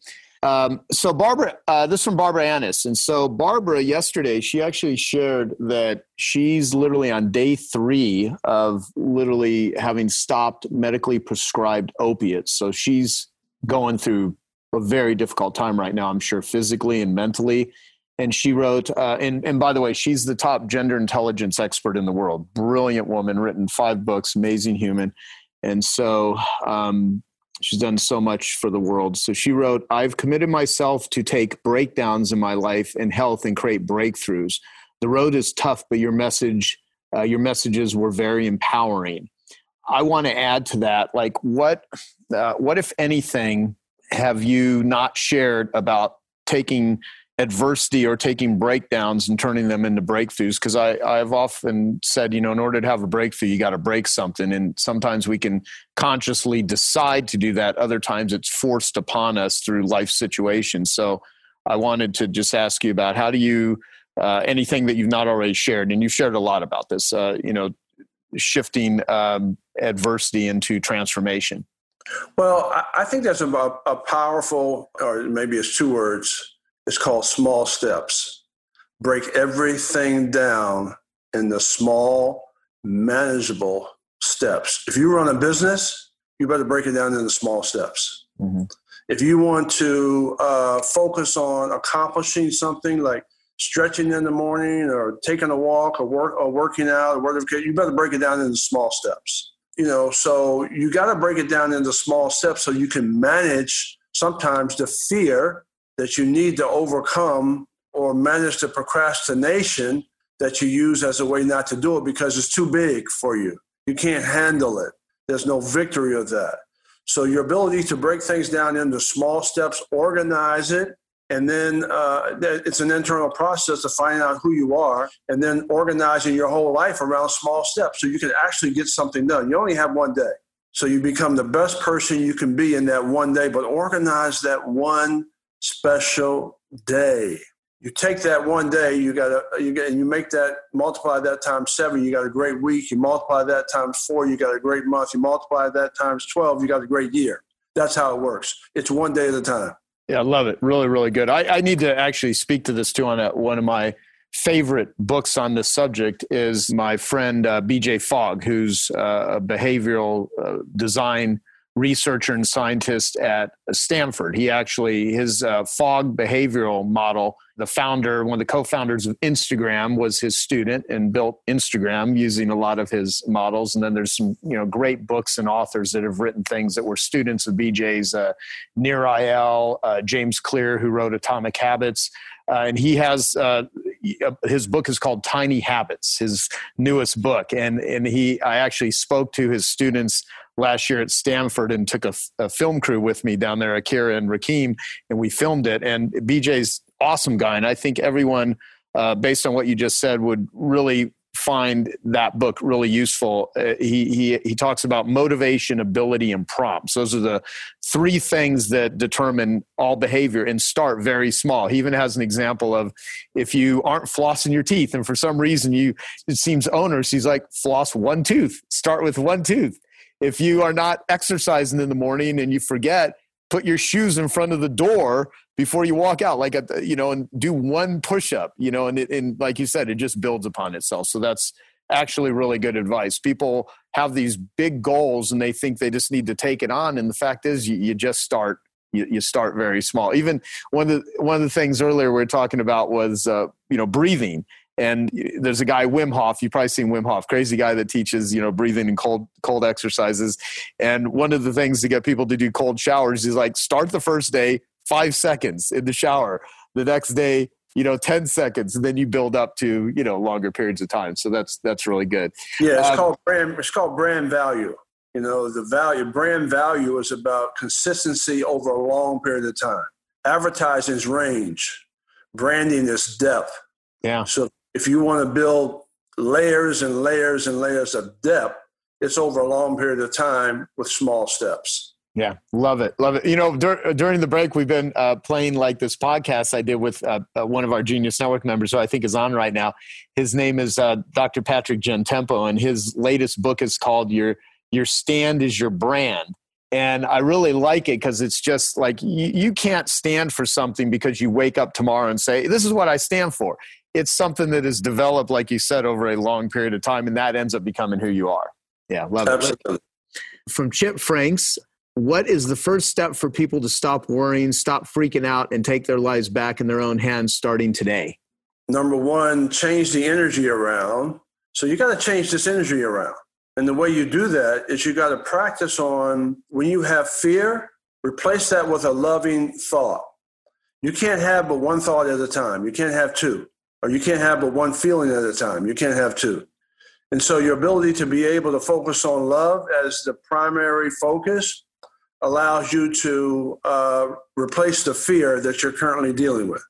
Um, so Barbara, uh, this is from Barbara Annis. And so Barbara, yesterday, she actually shared that she's literally on day three of literally having stopped medically prescribed opiates. So she's going through a very difficult time right now, I'm sure, physically and mentally. And she wrote, uh, and, and by the way, she's the top gender intelligence expert in the world. Brilliant woman, written five books, amazing human. And so um, she's done so much for the world. So she wrote, I've committed myself to take breakdowns in my life and health and create breakthroughs. The road is tough, but your message, uh, your messages were very empowering. I want to add to that, like what, uh, what if anything, have you not shared about taking adversity or taking breakdowns and turning them into breakthroughs? Because I I've often said, you know, in order to have a breakthrough, you got to break something. And sometimes we can consciously decide to do that. Other times it's forced upon us through life situations. So I wanted to just ask you about how do you, uh, anything that you've not already shared, and you've shared a lot about this, uh, you know, shifting um, adversity into transformation. Well, I, I think that's a, a powerful, or maybe it's two words. It's called small steps. Break everything down into small, manageable steps. If you run a business, you better break it down into small steps. Mm-hmm. If you want to uh, focus on accomplishing something like stretching in the morning or taking a walk or work or working out or whatever, you better break it down into small steps. You know, so you got to break it down into small steps so you can manage sometimes the fear that you need to overcome or manage the procrastination that you use as a way not to do it because it's too big for you. You can't handle it. There's no victory of that. So your ability to break things down into small steps, organize it, and then uh, it's an internal process to find out who you are and then organizing your whole life around small steps so you can actually get something done. You only have one day. So you become the best person you can be in that one day, but organize that one special day. You take that one day, you got to, you get, and you make that, multiply that times seven, you got a great week. You multiply that times four, you got a great month. You multiply that times twelve, you got a great year. That's how it works. It's one day at a time. Yeah, I love it. Really, really good. I, I need to actually speak to this too. On a, one of my favorite books on this subject is my friend uh, B J Fogg, who's uh, a behavioral uh, design researcher and scientist at Stanford. He actually, his uh, Fogg behavioral model, the founder, one of the co-founders of Instagram was his student and built Instagram using a lot of his models. And then there's some, you know, great books and authors that have written things that were students of B J's, uh, Nir Eyal, uh, James Clear, who wrote Atomic Habits. Uh, and he has, uh, his book is called Tiny Habits, his newest book. And, and he, I actually spoke to his students last year at Stanford and took a, a film crew with me down there, Akira and Rakeem, and we filmed it. And B J's awesome guy. And I think everyone, uh, based on what you just said, would really find that book really useful. Uh, he, he, he talks about motivation, ability, and prompts. Those are the three things that determine all behavior and start very small. He even has an example of if you aren't flossing your teeth and for some reason you, it seems onerous, he's like, floss one tooth, start with one tooth. If you are not exercising in the morning and you forget, put your shoes in front of the door before you walk out, like, a, you know, and do one push-up, you know, and, it, and like you said, it just builds upon itself. So that's actually really good advice. People have these big goals and they think they just need to take it on. And the fact is you, you just start, you, you start very small. Even one of the, one of the things earlier we were talking about was, uh, you know, breathing. And there's a guy, Wim Hof, you've probably seen Wim Hof, crazy guy that teaches, you know, breathing and cold, cold exercises. And one of the things to get people to do cold showers is like, start the first day, five seconds in the shower. The next day, you know, ten seconds, and then you build up to, you know, longer periods of time. So that's, that's really good. Yeah. It's uh, called brand, it's called brand value. You know, the value, brand value is about consistency over a long period of time. Advertising is range. Branding is depth. Yeah. So if you want to build layers and layers and layers of depth, it's over a long period of time with small steps. Yeah, love it. Love it. You know, dur- during the break, we've been uh, playing like this podcast I did with uh, uh, one of our Genius Network members who I think is on right now. His name is uh, Doctor Patrick Gentempo, and his latest book is called Your Your Stand is Your Brand. And I really like it because it's just like you, you can't stand for something because you wake up tomorrow and say, this is what I stand for. It's something that is developed, like you said, over a long period of time, and that ends up becoming who you are. Yeah, love Absolutely. it. From Chip Franks, what is the first step for people to stop worrying, stop freaking out, and take their lives back in their own hands starting today? Number one, change the energy around. So you got to change this energy around. And the way you do that is you got to practice on when you have fear, replace that with a loving thought. You can't have but one thought at a time. You can't have two. Or you can't have but one feeling at a time. You can't have two. And so your ability to be able to focus on love as the primary focus allows you to uh, replace the fear that you're currently dealing with.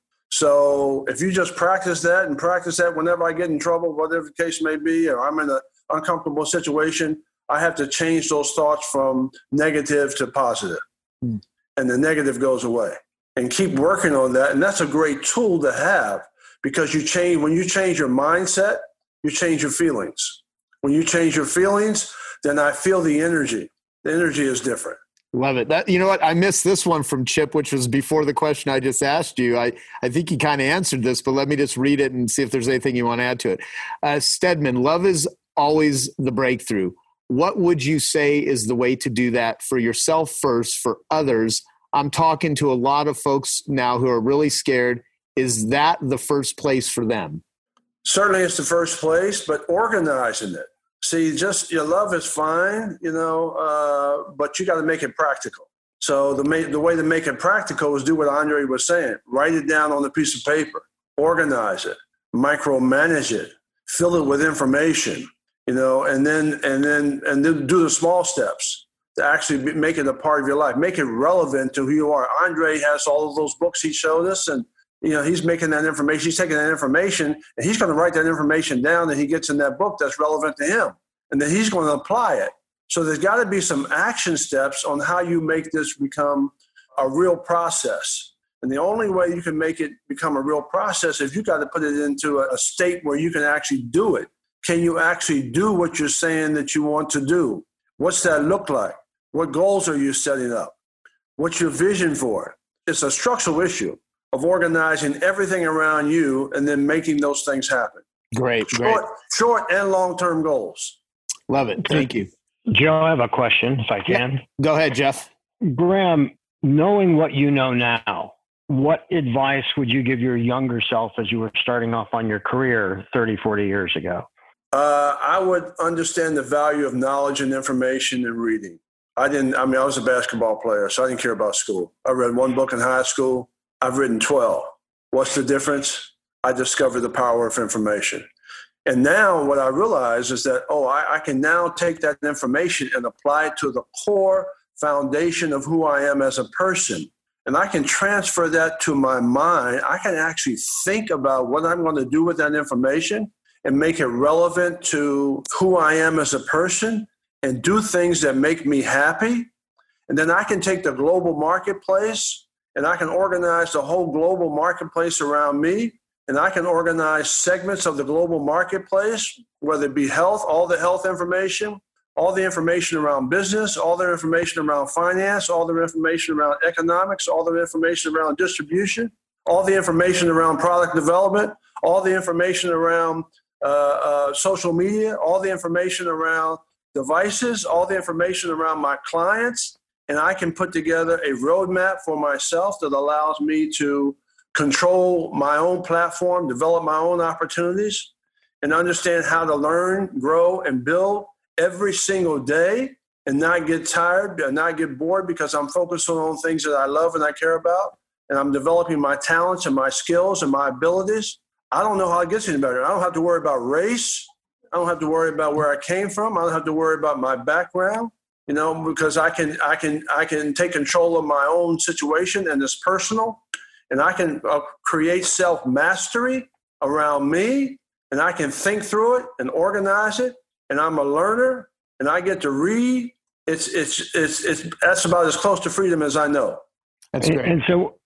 So if you just practice that and practice that whenever I get in trouble, whatever the case may be, or I'm in an uncomfortable situation, I have to change those thoughts from negative to positive. Mm. And the negative goes away. And keep working on that. And that's a great tool to have because you change when you change your mindset, you change your feelings. When you change your feelings, then I feel the energy. The energy is different. Love it. That, you know what? I missed this one from Chip, which was before the question I just asked you. I, I think he kind of answered this, but let me just read it and see if there's anything you want to add to it. Uh, Stedman, love is always the breakthrough. What would you say is the way to do that for yourself first, for others? I'm talking to a lot of folks now who are really scared. Is that the first place for them? Certainly it's the first place, but organizing it. See, just your love is fine, you know, uh, but you got to make it practical. So the ma- the way to make it practical is do what Andre was saying. Write it down on a piece of paper. Organize it. Micromanage it. Fill it with information, you know, and then and then and then do the small steps to actually be, make it a part of your life. Make it relevant to who you are. Andre has all of those books he showed us, and you know, he's making that information, he's taking that information, and he's going to write that information down that he gets in that book that's relevant to him. And then he's going to apply it. So there's got to be some action steps on how you make this become a real process. And the only way you can make it become a real process is you got to put it into a, a state where you can actually do it. Can you actually do what you're saying that you want to do? What's that look like? What goals are you setting up? What's your vision for it? It's a structural issue of organizing everything around you and then making those things happen. Great, short, great. Short and long-term goals. Love it. Thank you. Joe, I have a question, if I can. Yeah. Go ahead, Jeff. Graham, knowing what you know now, what advice would you give your younger self as you were starting off on your career thirty, forty years ago? Uh, I would understand the value of knowledge and information and reading. I didn't, I mean, I was a basketball player, so I didn't care about school. I read one book in high school. I've written twelve. What's the difference? I discovered the power of information. And now what I realize is that, oh, I, I can now take that information and apply it to the core foundation of who I am as a person. And I can transfer that to my mind. I can actually think about what I'm going to do with that information and make it relevant to who I am as a person and do things that make me happy. And then I can take the global marketplace and I can organize the whole global marketplace around me. And I can organize segments of the global marketplace, whether it be health, all the health information, all the information around business, all the information around finance, all the information around economics, all the information around distribution, all the information around product development, all the information around uh, uh, social media, all the information around devices, all the information around my clients. And I can put together a roadmap for myself that allows me to control my own platform, develop my own opportunities, and understand how to learn, grow, and build every single day and not get tired and not get bored because I'm focusing on things that I love and I care about, and I'm developing my talents and my skills and my abilities. I don't know how it gets any better. I don't have to worry about race. I don't have to worry about where I came from. I don't have to worry about my background, you know, because I can, I can, I can take control of my own situation, and it's personal. And I can uh, create self-mastery around me, and I can think through it and organize it. And I'm a learner, and I get to read. It's it's it's it's that's about as close to freedom as I know. That's great. And, and so,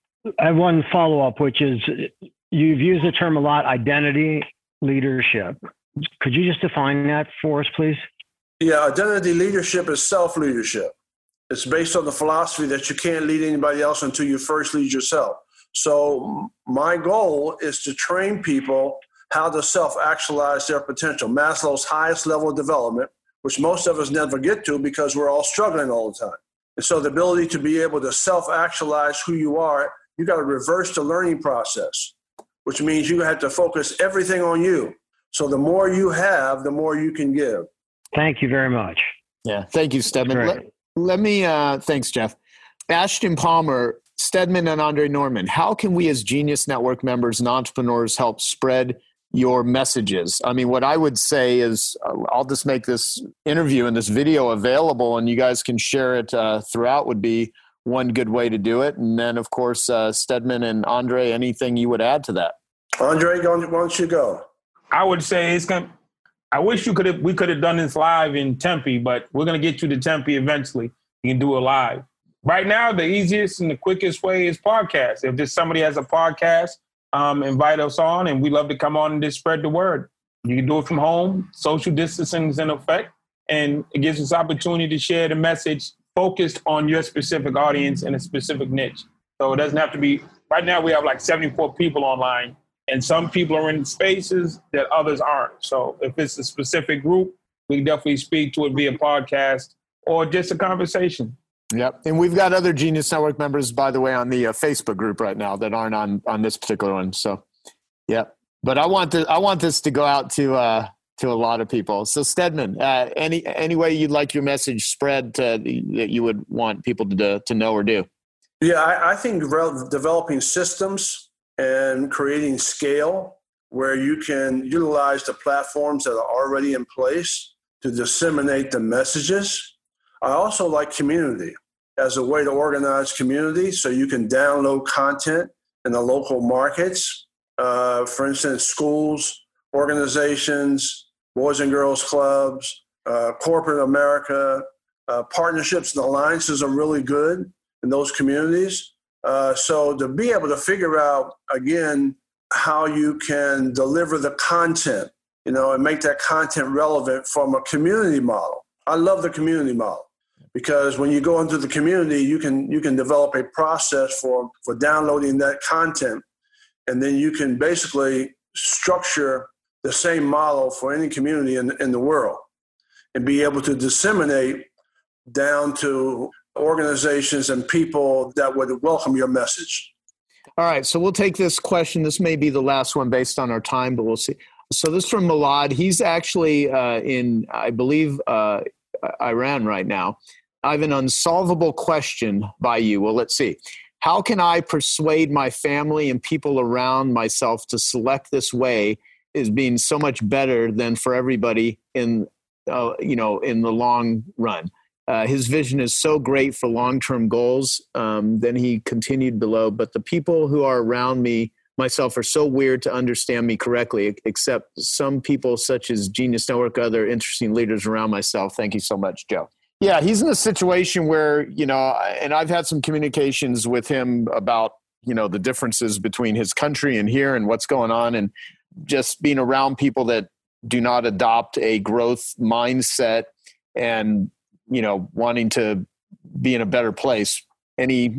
I have one follow-up, which is you've used the term a lot: identity leadership. Could you just define that for us, please? Yeah, identity leadership is self-leadership. It's based on the philosophy that you can't lead anybody else until you first lead yourself. So my goal is to train people how to self-actualize their potential. Maslow's highest level of development, which most of us never get to because we're all struggling all the time. And so the ability to be able to self-actualize who you are, you got to reverse the learning process, which means you have to focus everything on you. So the more you have, the more you can give. Thank you very much. Yeah. Thank you, Stedman. Let, let me, uh, thanks, Jeff. Ashton Palmer, Stedman and Andre Norman, how can we as Genius Network members and entrepreneurs help spread your messages? I mean, what I would say is uh, I'll just make this interview and this video available and you guys can share it uh, throughout would be one good way to do it. And then, of course, uh, Stedman and Andre, anything you would add to that? Andre, why don't you go? I would say it's going to, I wish you could have, we could have done this live in Tempe, but we're going to get you to Tempe eventually. You can do it live. Right now, the easiest and the quickest way is podcast. If there's somebody has a podcast, um, invite us on, and we love to come on and just spread the word. You can do it from home. Social distancing is in effect, and it gives us opportunity to share the message focused on your specific audience and a specific niche. So it doesn't have to be, right now we have like seventy-four people online, and some people are in spaces that others aren't. So if it's a specific group, we can definitely speak to it via podcast or just a conversation. Yep. And we've got other Genius Network members, by the way, on the uh, Facebook group right now that aren't on, on this particular one. So, yeah. But I want to, I want this to go out to, uh, to a lot of people. So Stedman, uh, any, any way you'd like your message spread to, that you would want people to, to know or do? Yeah, I, I think developing systems and creating scale where you can utilize the platforms that are already in place to disseminate the messages. I also like community as a way to organize community so you can download content in the local markets. Uh, for instance, schools, organizations, Boys and Girls Clubs, uh, corporate America, uh, partnerships and alliances are really good in those communities. Uh, so to be able to figure out, again, how you can deliver the content, you know, and make that content relevant from a community model. I love the community model. Because when you go into the community, you can you can develop a process for, for downloading that content, and then you can basically structure the same model for any community in, in the world and be able to disseminate down to organizations and people that would welcome your message. All right, so we'll take this question. This may be the last one based on our time, but we'll see. So this is from Milad. He's actually uh, in, I believe, uh, Iran right now. I have an unsolvable question by you. Well, let's see. How can I persuade my family and people around myself to select this way as being so much better than for everybody in, uh, you know, in the long run? Uh, his vision is so great for long-term goals. Um, then he continued below, but the people who are around me, myself, are so weird to understand me correctly, except some people such as Genius Network, other interesting leaders around myself. Thank you so much, Joe. Yeah, he's in a situation where, you know, and I've had some communications with him about, you know, the differences between his country and here and what's going on, and just being around people that do not adopt a growth mindset and, you know, wanting to be in a better place. Any,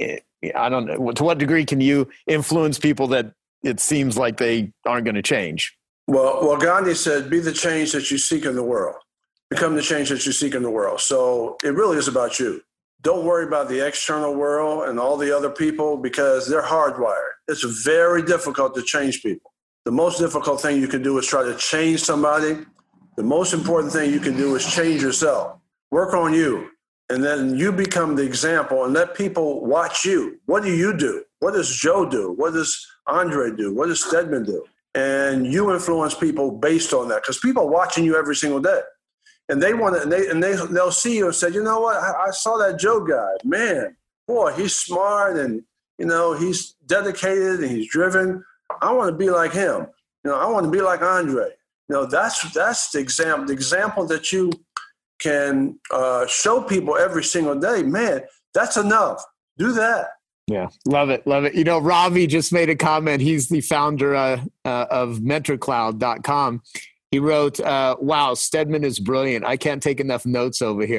I don't know, to what degree can you influence people that it seems like they aren't going to change? Well, well, Gandhi said, be the change that you seek in the world. Become the change that you seek in the world. So it really is about you. Don't worry about the external world and all the other people because they're hardwired. It's very difficult to change people. The most difficult thing you can do is try to change somebody. The most important thing you can do is change yourself. Work on you. And then you become the example and let people watch you. What do you do? What does Joe do? What does Andre do? What does Stedman do? And you influence people based on that because people are watching you every single day. And they want to, and they and they they'll see you and say, you know what? I, I saw that Joe guy. Man, boy, he's smart and you know he's dedicated and he's driven. I want to be like him. You know, I want to be like Andre. You know, that's that's the example. The example that you can uh, show people every single day. Man, that's enough. Do that. Yeah, love it, love it. You know, Ravi just made a comment. He's the founder uh, uh, of mentor cloud dot com. He wrote, uh, wow, Stedman is brilliant. I can't take enough notes over here.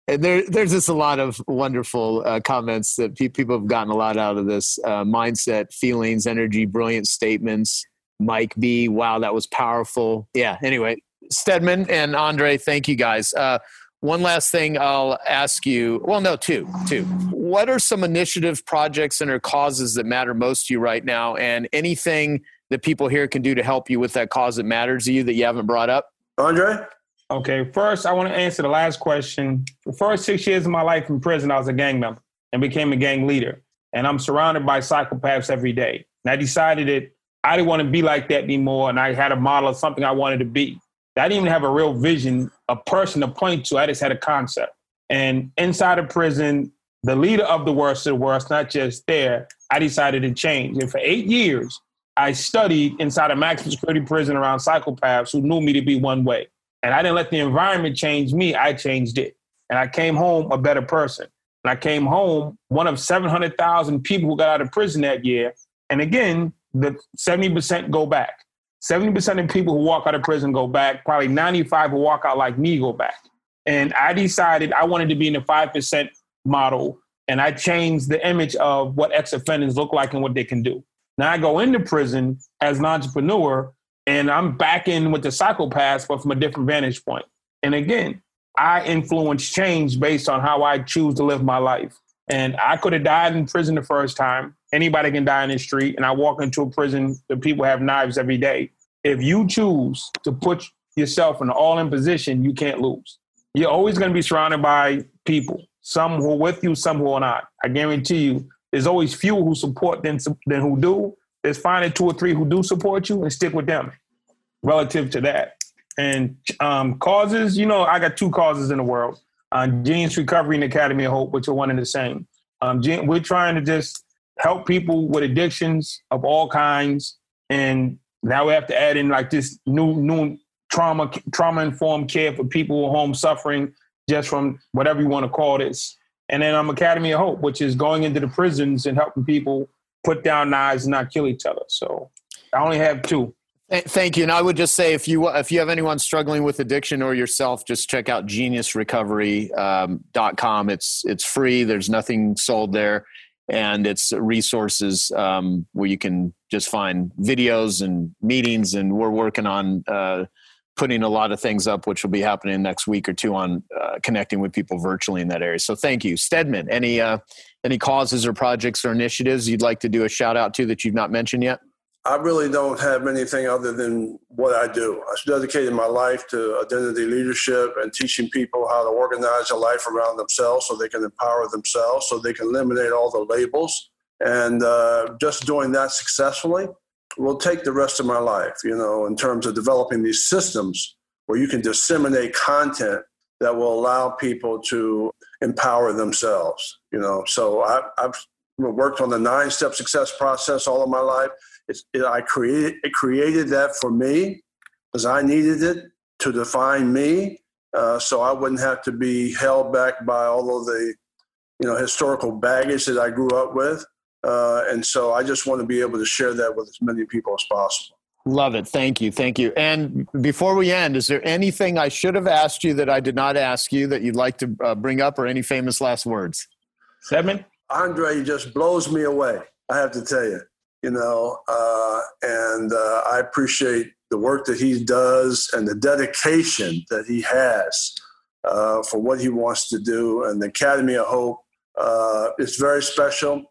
And there, there's just a lot of wonderful uh, comments that pe- people have gotten a lot out of this. Uh, mindset, feelings, energy, brilliant statements. Mike B, wow, that was powerful. Yeah, anyway, Stedman and Andre, thank you guys. Uh, one last thing I'll ask you. Well, no, two, two. What are some initiatives, projects, and or causes that matter most to you right now? And anything that people here can do to help you with that cause that matters to you that you haven't brought up? Andre? Okay, first, I want to answer the last question. The first six years of my life in prison, I was a gang member and became a gang leader. And I'm surrounded by psychopaths every day. And I decided that I didn't want to be like that anymore. And I had a model of something I wanted to be. I didn't even have a real vision, a person to point to. I just had a concept. And inside of prison, the leader of the worst of the worst, not just there, I decided to change. And for eight years, I studied inside a maximum security prison around psychopaths who knew me to be one way. And I didn't let the environment change me. I changed it. And I came home a better person. And I came home one of seven hundred thousand people who got out of prison that year. And again, the seventy percent go back. seventy percent of people who walk out of prison go back. Probably ninety-five who walk out like me go back. And I decided I wanted to be in the five percent model. And I changed the image of what ex-offenders look like and what they can do. Now I go into prison as an entrepreneur, and I'm back in with the psychopaths, but from a different vantage point. And again, I influence change based on how I choose to live my life. And I could have died in prison the first time. Anybody can die in the street. And I walk into a prison that people have knives every day. If you choose to put yourself in an all-in position, you can't lose. You're always going to be surrounded by people, some who are with you, some who are not. I guarantee you, there's always fewer who support than, than who do. There's finding two or three who do support you and stick with them relative to that. And um, causes, you know, I got two causes in the world. Uh, Genius Recovery and Academy of Hope, which are one and the same. Um, we're trying to just help people with addictions of all kinds. And now we have to add in like this new new trauma, trauma-informed care for people who are home suffering just from whatever you want to call this. And then um, Academy of Hope, which is going into the prisons and helping people put down knives and not kill each other. So I only have two. Thank you. And I would just say, if you if you have anyone struggling with addiction or yourself, just check out genius recovery dot com. It's it's free. There's nothing sold there. And it's resources um, where you can just find videos and meetings. And we're working on uh, putting a lot of things up, which will be happening next week or two on uh, connecting with people virtually in that area. So thank you. Stedman, any uh, any causes or projects or initiatives you'd like to do a shout out to that you've not mentioned yet? I really don't have anything other than what I do. I've dedicated my life to identity leadership and teaching people how to organize a life around themselves so they can empower themselves, so they can eliminate all the labels. And uh, just doing that successfully will take the rest of my life, you know, in terms of developing these systems where you can disseminate content that will allow people to empower themselves, you know. So I, I've worked on the nine-step success process all of my life. It's, it, I created it created that for me because I needed it to define me, uh, so I wouldn't have to be held back by all of the, you know, historical baggage that I grew up with. Uh, and so I just want to be able to share that with as many people as possible. Love it. Thank you. Thank you. And before we end, is there anything I should have asked you that I did not ask you that you'd like to uh, bring up, or any famous last words? Stedman? Andre just blows me away, I have to tell you. You know, uh, and uh, I appreciate the work that he does and the dedication that he has uh, for what he wants to do. And the Academy of Hope uh, is very special,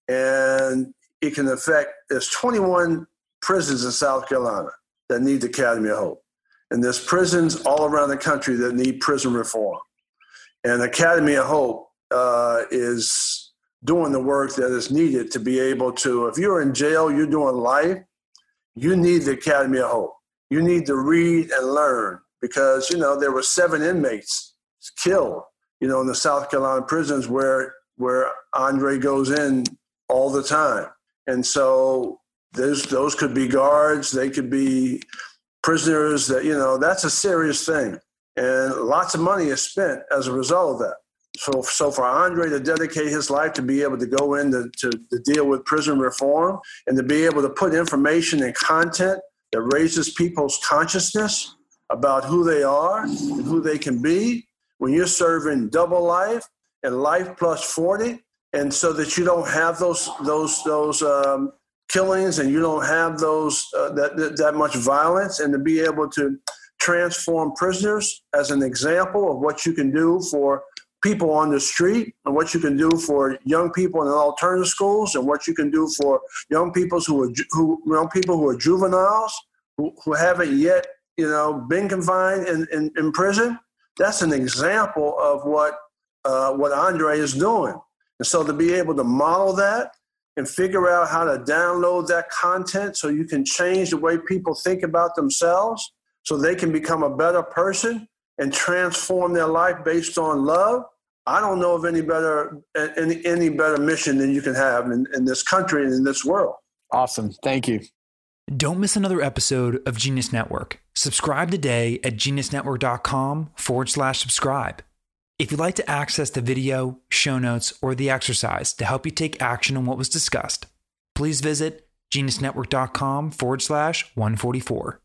and it can affect, there's twenty-one prisons in South Carolina that need the Academy of Hope. And there's prisons all around the country that need prison reform. And Academy of Hope uh, is doing the work that is needed to be able to, if you're in jail, you're doing life, you need the Academy of Hope. You need to read and learn because, you know, there were seven inmates killed, you know, in the South Carolina prisons where, where Andre goes in all the time. And so those, those could be guards, they could be prisoners that, you know, that's a serious thing. And lots of money is spent as a result of that. So, so for Andre to dedicate his life to be able to go in to, to, to deal with prison reform and to be able to put information and content that raises people's consciousness about who they are and who they can be when you're serving double life and life plus forty, and so that you don't have those those those um, killings and you don't have those uh, that, that that much violence, and to be able to transform prisoners as an example of what you can do for people on the street and what you can do for young people in alternative schools and what you can do for young people who are who young people who are juveniles who, who haven't yet you know been confined in, in, in prison. That's an example of what uh, what Andre is doing. And so to be able to model that and figure out how to download that content so you can change the way people think about themselves so they can become a better person and transform their life based on love. I don't know of any better any, any better mission than you can have in, in this country and in this world. Awesome. Thank you. Don't miss another episode of Genius Network. Subscribe today at geniusnetwork.com forward slash subscribe. If you'd like to access the video, show notes, or the exercise to help you take action on what was discussed, please visit geniusnetwork.com forward slash 144.